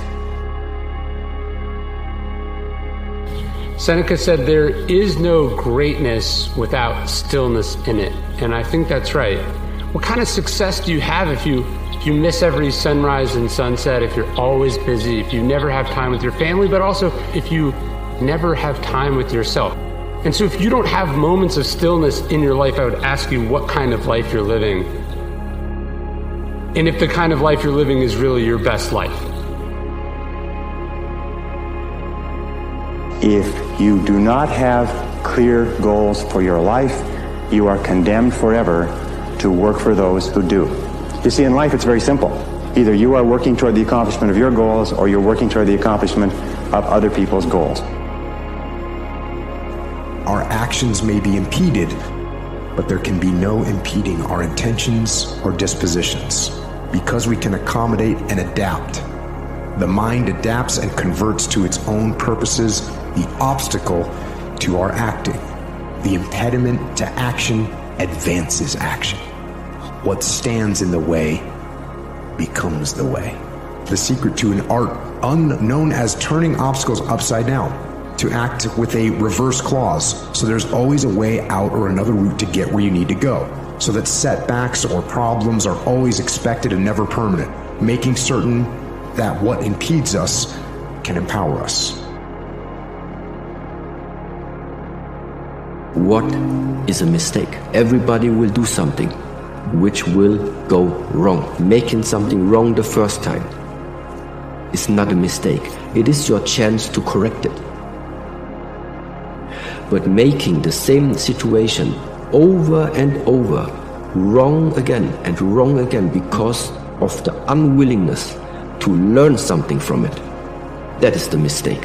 Seneca said there is no greatness without stillness in it, and I think that's right. What kind of success do you have if you if you miss every sunrise and sunset, if you're always busy, if you never have time with your family, but also if you never have time with yourself? And so if you don't have moments of stillness in your life, I would ask you what kind of life you're living. And if the kind of life you're living is really your best life. If you do not have clear goals for your life, you are condemned forever to work for those who do. You see, in life, it's very simple. Either you are working toward the accomplishment of your goals, or you're working toward the accomplishment of other people's goals. Our actions may be impeded, but there can be no impeding our intentions or dispositions, because we can accommodate and adapt. The mind adapts and converts to its own purposes the obstacle to our acting. The impediment to action advances action. What stands in the way becomes the way. The secret to an art unknown as turning obstacles upside down, to act with a reverse clause, so there's always a way out or another route to get where you need to go, so that setbacks or problems are always expected and never permanent, making certain that what impedes us can empower us. What is a mistake? Everybody will do something which will go wrong. Making something wrong the first time is not a mistake. It is your chance to correct it. But making the same situation over and over, wrong again and wrong again because of the unwillingness to learn something from it, that is the mistake.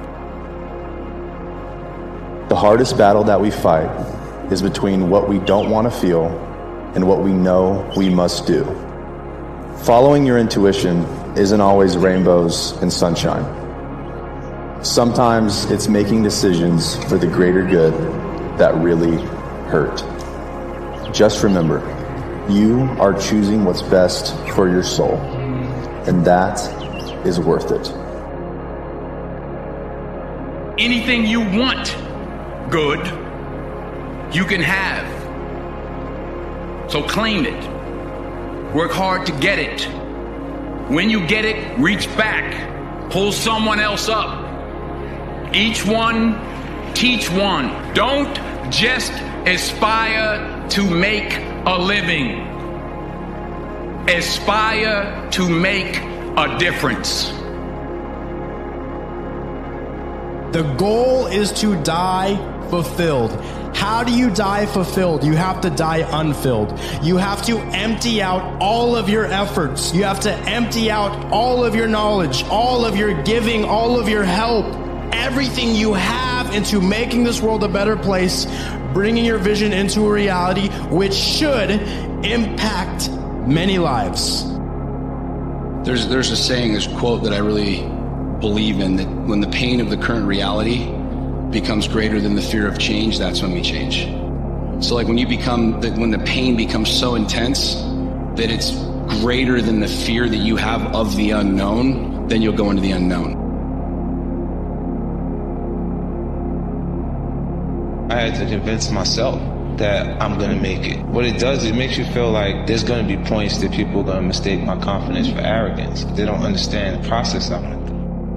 The hardest battle that we fight is between what we don't want to feel and what we know we must do. Following your intuition isn't always rainbows and sunshine. Sometimes it's making decisions for the greater good that really hurt. Just remember, you are choosing what's best for your soul, and that is worth it. Anything you want good, you can have. So claim it. Work hard to get it. When you get it, reach back. Pull someone else up. Each one, teach one. Don't just aspire to make a living. Aspire to make a difference. The goal is to die fulfilled. How do you die fulfilled? You have to die unfilled. You have to empty out all of your efforts. You have to empty out all of your knowledge, all of your giving, all of your help, everything you have into making this world a better place, bringing your vision into a reality which should impact many lives. There's, there's a saying, there's a quote that I really believe in, that when the pain of the current reality becomes greater than the fear of change, that's when we change. So like when you become, that when the pain becomes so intense that it's greater than the fear that you have of the unknown, then you'll go into the unknown. I had to convince myself that I'm gonna make it. What it does is it makes you feel like there's gonna be points that people are gonna mistake my confidence for arrogance. They don't understand the process I'm in.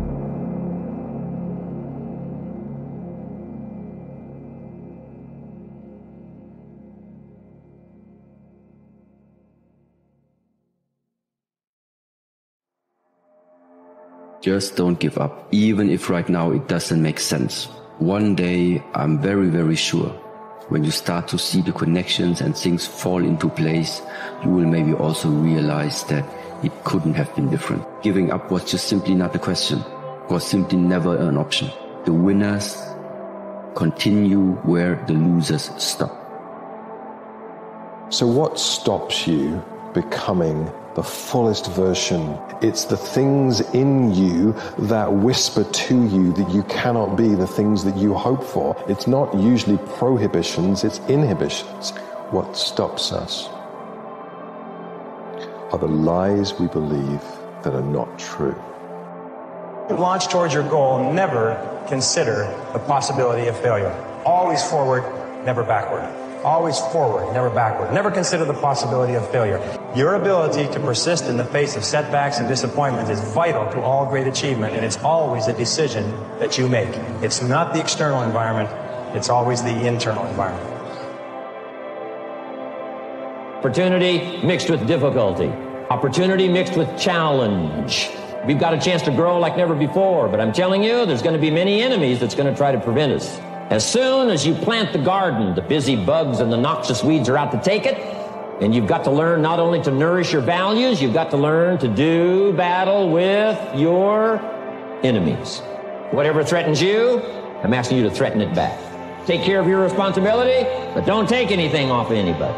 Just don't give up, even if right now it doesn't make sense. One day, I'm very, very sure, when you start to see the connections and things fall into place, you will maybe also realize that it couldn't have been different. Giving up was just simply not a question, was simply never an option. The winners continue where the losers stop. So what stops you becoming the fullest version? It's the things in you that whisper to you that you cannot be the things that you hope for. It's not usually prohibitions, it's inhibitions. What stops us are the lies we believe that are not true. Launch towards your goal, never consider the possibility of failure. Always forward, never backward. Always forward, never backward. Never consider the possibility of failure. Your ability to persist in the face of setbacks and disappointments is vital to all great achievement, and it's always a decision that you make. It's not the external environment, it's always the internal environment. Opportunity mixed with difficulty. Opportunity mixed with challenge. We've got a chance to grow like never before, but I'm telling you, there's going to be many enemies that's going to try to prevent us. As soon as you plant the garden, the busy bugs and the noxious weeds are out to take it, and you've got to learn not only to nourish your values, you've got to learn to do battle with your enemies. Whatever threatens you, I'm asking you to threaten it back. Take care of your responsibility, but don't take anything off of anybody.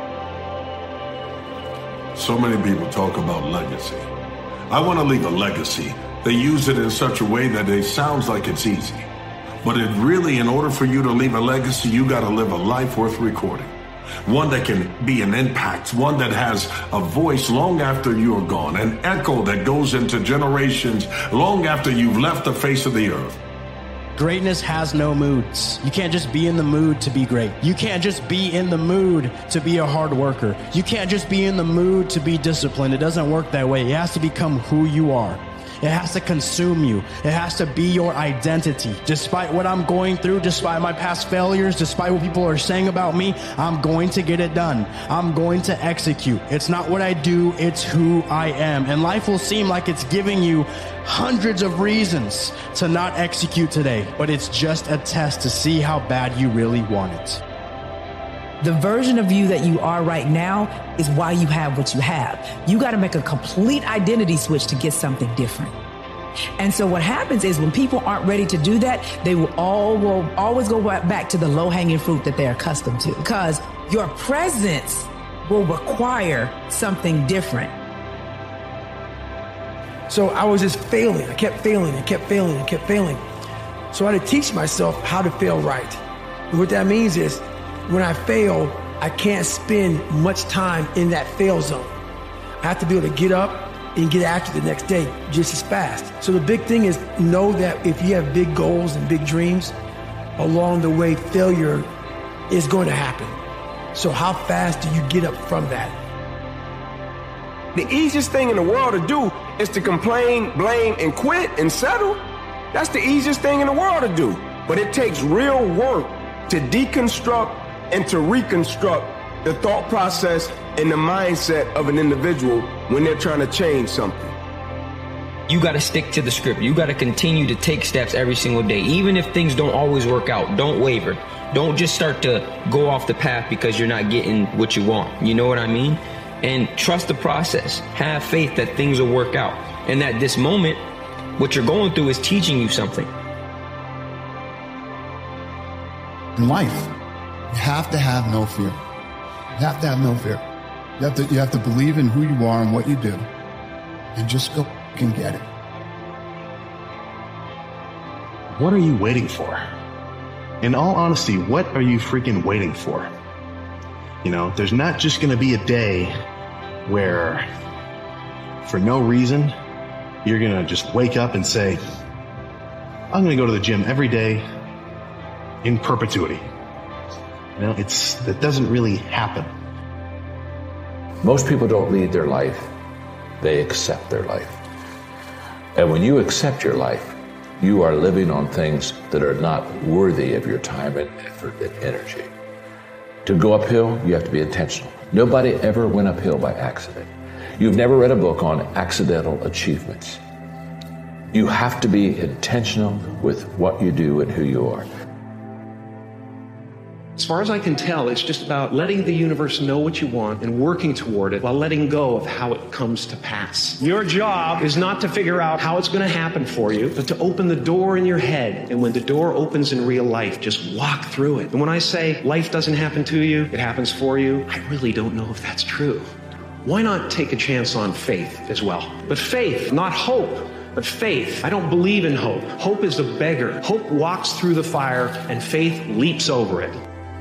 So many people talk about legacy. I want to leave a legacy. They use it in such a way that it sounds like it's easy. But it really, in order for you to leave a legacy, you got to live a life worth recording. One that can be an impact, one that has a voice long after you're gone, an echo that goes into generations long after you've left the face of the earth. Greatness has no moods. You can't just be in the mood to be great. You can't just be in the mood to be a hard worker. You can't just be in the mood to be disciplined. It doesn't work that way. It has to become who you are. It has to consume you. It has to be your identity. Despite what I'm going through, despite my past failures, despite what people are saying about me, I'm going to get it done. I'm going to execute. It's not what I do, it's who I am. And life will seem like it's giving you hundreds of reasons to not execute today, but it's just a test to see how bad you really want it. The version of you that you are right now is why you have what you have. You got to make a complete identity switch to get something different. And so what happens is when people aren't ready to do that, they will all will always go back to the low-hanging fruit that they're accustomed to, because your presence will require something different. So I was just failing. I kept failing and kept failing and kept failing. So I had to teach myself how to fail right. And what that means is, when I fail, I can't spend much time in that fail zone. I have to be able to get up and get after the next day just as fast. So the big thing is know that if you have big goals and big dreams, along the way, failure is going to happen. So how fast do you get up from that? The easiest thing in the world to do is to complain, blame, and quit and settle. That's the easiest thing in the world to do. But it takes real work to deconstruct and to reconstruct the thought process and the mindset of an individual when they're trying to change something. You got to stick to the script. You got to continue to take steps every single day. Even if things don't always work out, don't waver. Don't just start to go off the path because you're not getting what you want. You know what I mean? And trust the process. Have faith that things will work out. And that this moment, what you're going through is teaching you something. In life, you have to have no fear. You have to have no fear. You have to, you have to believe in who you are and what you do. And just go and get it. What are you waiting for? In all honesty, what are you freaking waiting for? You know, there's not just going to be a day where, for no reason, you're going to just wake up and say, I'm going to go to the gym every day in perpetuity. You know, it's, that doesn't really happen. Most people don't lead their life. They accept their life. And when you accept your life, you are living on things that are not worthy of your time and effort and energy. To go uphill, you have to be intentional. Nobody ever went uphill by accident. You've never read a book on accidental achievements. You have to be intentional with what you do and who you are. As far as I can tell, it's just about letting the universe know what you want and working toward it while letting go of how it comes to pass. Your job is not to figure out how it's going to happen for you, but to open the door in your head. And when the door opens in real life, just walk through it. And when I say life doesn't happen to you, it happens for you, I really don't know if that's true. Why not take a chance on faith as well? But faith, not hope. But faith. I don't believe in hope. Hope is a beggar. Hope walks through the fire and faith leaps over it.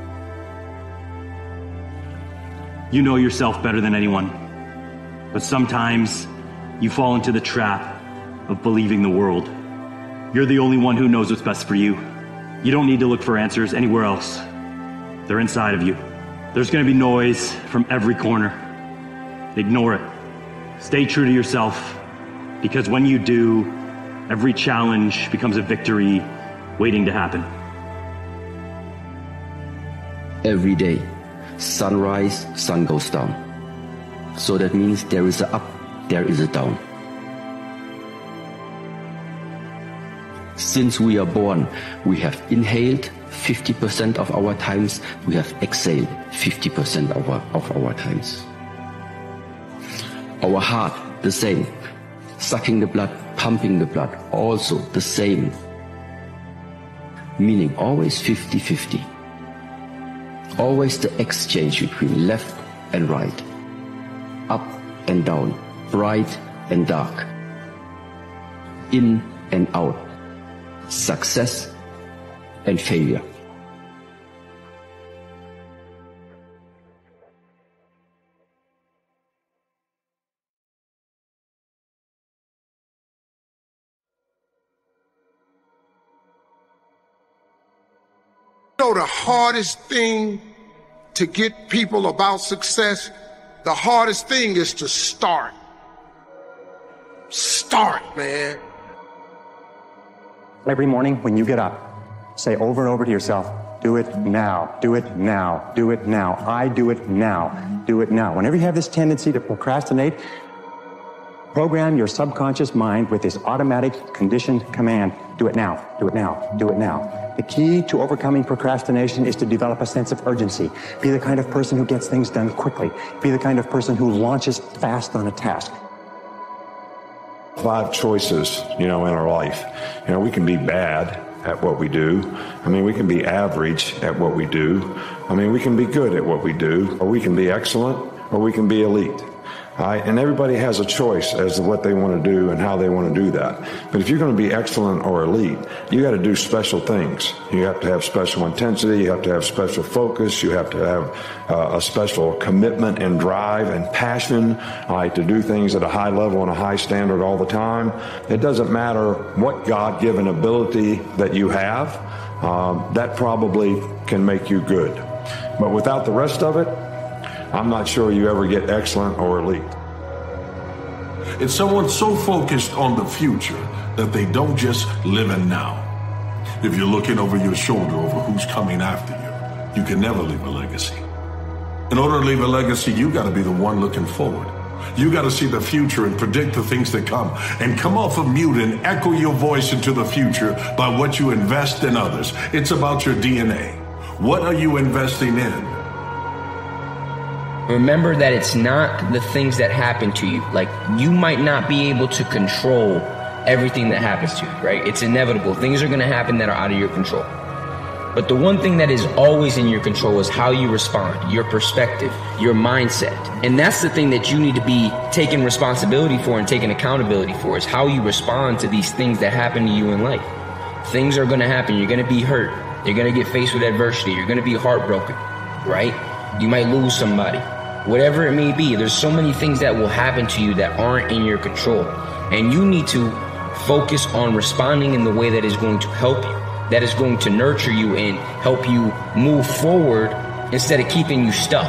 You know yourself better than anyone, but sometimes you fall into the trap of believing the world. You're the only one who knows what's best for you. You don't need to look for answers anywhere else. They're inside of you. There's going to be noise from every corner. Ignore it. Stay true to yourself, because when you do, every challenge becomes a victory waiting to happen. Every day, sunrise, sun goes down. So that means there is a up, there is a down. Since we are born, we have inhaled fifty percent of our times, we have exhaled fifty percent of our, of our times. Our heart, the same. Sucking the blood, pumping the blood, also the same. Meaning always fifty fifty. Always the exchange between left and right, up and down, bright and dark, in and out, success and failure. You know the hardest thing to get people about success, the hardest thing is to start. Start, man. Every morning when you get up, say over and over to yourself, do it now, do it now, do it now. I do it now, do it now. Whenever you have this tendency to procrastinate, program your subconscious mind with this automatic conditioned command, do it now, do it now, do it now. The key to overcoming procrastination is to develop a sense of urgency. Be the kind of person who gets things done quickly. Be the kind of person who launches fast on a task. Five choices, you know, in our life. You know, we can be bad at what we do. I mean, we can be average at what we do. I mean, we can be good at what we do, or we can be excellent, or we can be elite. All right? And everybody has a choice as to what they want to do and how they want to do that. But if you're going to be excellent or elite, you got to do special things. You have to have special intensity. You have to have special focus. You have to have uh, a special commitment and drive and passion, all right, to do things at a high level and a high standard all the time. It doesn't matter what God-given ability that you have. Um, that probably can make you good. But without the rest of it, I'm not sure you ever get excellent or elite. It's someone so focused on the future that they don't just live in now. If you're looking over your shoulder over who's coming after you, you can never leave a legacy. In order to leave a legacy, you got to be the one looking forward. You got to see the future and predict the things that come, and come off of mute and echo your voice into the future by what you invest in others. It's about your D N A. What are you investing in? Remember that it's not the things that happen to you. Like, you might not be able to control everything that happens to you, right? It's inevitable. Things are going to happen that are out of your control. But the one thing that is always in your control is how you respond, your perspective, your mindset. And that's the thing that you need to be taking responsibility for and taking accountability for, is how you respond to these things that happen to you in life. Things are going to happen. You're going to be hurt. You're going to get faced with adversity. You're going to be heartbroken, right? You might lose somebody. Whatever it may be, there's so many things that will happen to you that aren't in your control. And you need to focus on responding in the way that is going to help you, that is going to nurture you and help you move forward instead of keeping you stuck.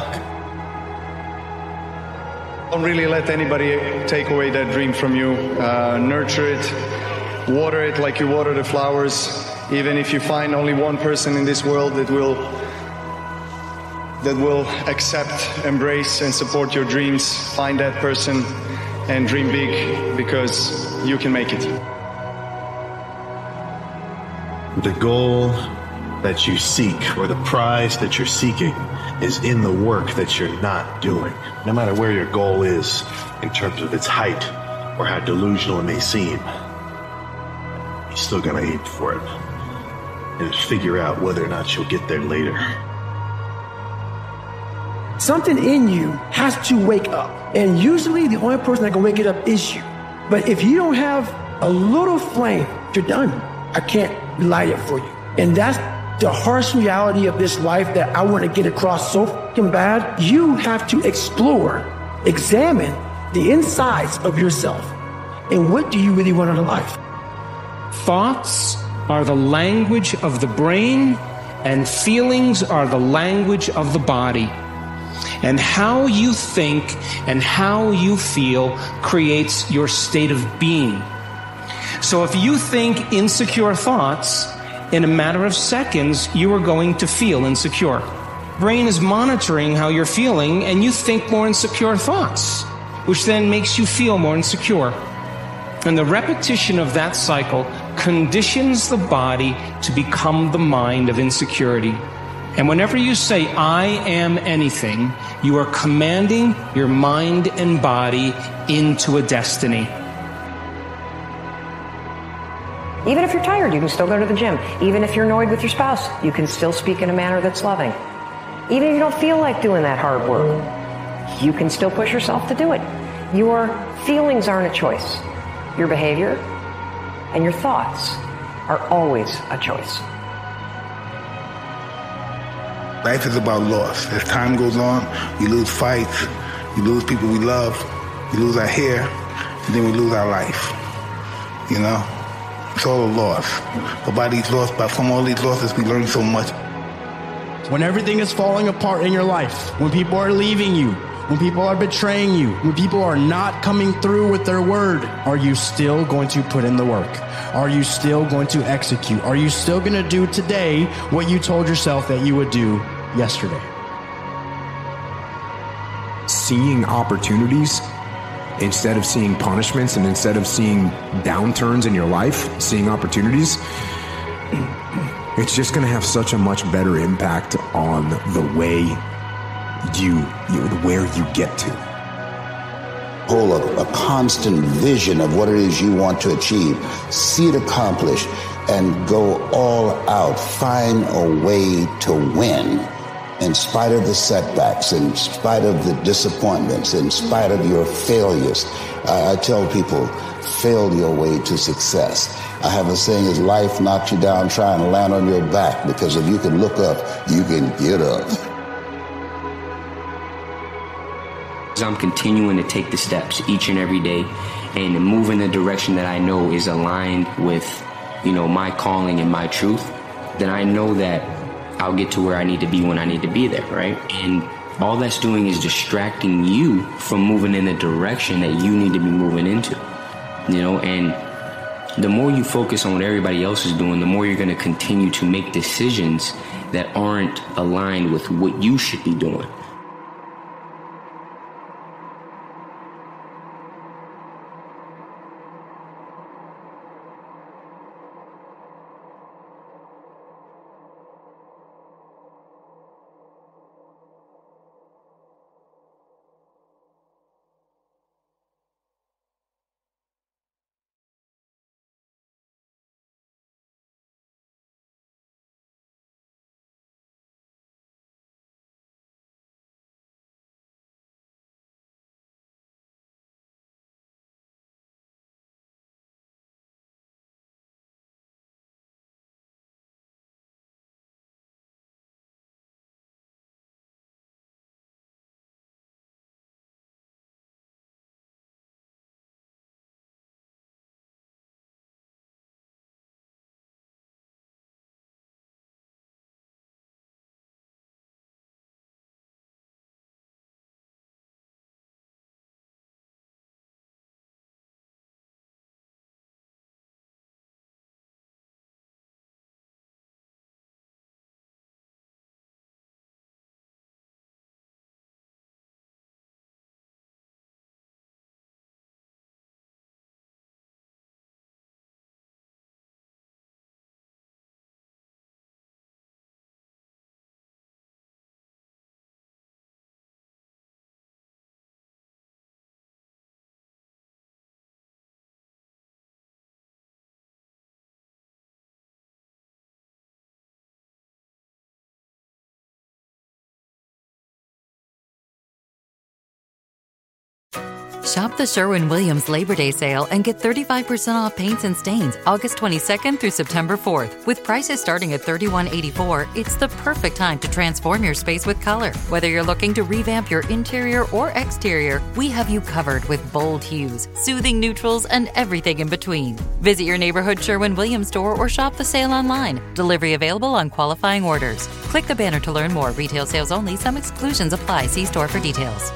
Don't really let anybody take away that dream from you. Uh, nurture it, water it like you water the flowers. Even if you find only one person in this world that will that will accept, embrace, and support your dreams, find that person and dream big, because you can make it. The goal that you seek, or the prize that you're seeking, is in the work that you're not doing. No matter where your goal is in terms of its height or how delusional it may seem, you're still gonna aim for it and figure out whether or not you'll get there later. Something in you has to wake up. And usually the only person that can wake it up is you. But if you don't have a little flame, you're done. I can't light it for you. And that's the harsh reality of this life that I want to get across so fucking bad. You have to explore, examine the insides of yourself. And what do you really want out of life? Thoughts are the language of the brain, and feelings are the language of the body. And how you think and how you feel creates your state of being. So if you think insecure thoughts, in a matter of seconds, you are going to feel insecure. Brain is monitoring how you're feeling, and you think more insecure thoughts, which then makes you feel more insecure. And the repetition of that cycle conditions the body to become the mind of insecurity. And whenever you say, I am anything, you are commanding your mind and body into a destiny. Even if you're tired, you can still go to the gym. Even if you're annoyed with your spouse, you can still speak in a manner that's loving. Even if you don't feel like doing that hard work, you can still push yourself to do it. Your feelings aren't a choice. Your behavior and your thoughts are always a choice. Life is about loss. As time goes on, we lose fights, we lose people we love, we lose our hair, and then we lose our life. You know? It's all a loss. But by these losses, but from all these losses, we learn so much. When everything is falling apart in your life, when people are leaving you, when people are betraying you, when people are not coming through with their word, are you still going to put in the work? Are you still going to execute? Are you still going to do today what you told yourself that you would do yesterday? Seeing opportunities instead of seeing punishments, and instead of seeing downturns in your life, seeing opportunities, it's just going to have such a much better impact on the way you, you where you get to. Hold a, a constant vision of what it is you want to achieve, see it accomplished, and go all out. Find a way to win in spite of the setbacks, in spite of the disappointments, in spite of your failures. I, I tell people, fail your way to success. I have a saying, is life knocks you down, trying to land on your back, because if you can look up, you can get up. I'm continuing to take the steps each and every day and move in the direction that I know is aligned with, you know, my calling and my truth, then I know that I'll get to where I need to be when I need to be there, right? And all that's doing is distracting you from moving in the direction that you need to be moving into, you know? And the more you focus on what everybody else is doing, the more you're going to continue to make decisions that aren't aligned with what you should be doing. Shop the Sherwin-Williams Labor Day sale and get thirty-five percent off paints and stains August twenty-second through September fourth. With prices starting at thirty-one eighty-four, it's the perfect time to transform your space with color. Whether you're looking to revamp your interior or exterior, we have you covered with bold hues, soothing neutrals, and everything in between. Visit your neighborhood Sherwin-Williams store or shop the sale online. Delivery available on qualifying orders. Click the banner to learn more. Retail sales only. Some exclusions apply. See store for details.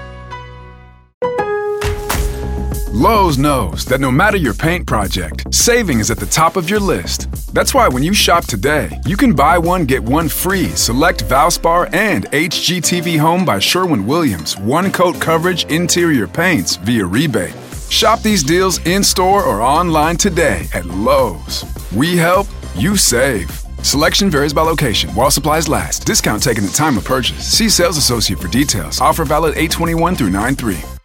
Lowe's knows that no matter your paint project, saving is at the top of your list. That's why when you shop today, you can buy one, get one free select Valspar and H G T V Home by Sherwin-Williams one-coat coverage interior paints via rebate. Shop these deals in-store or online today at Lowe's. We help, you save. Selection varies by location. While supplies last. Discount taken at time of purchase. See sales associate for details. Offer valid eight twenty-one through nine three.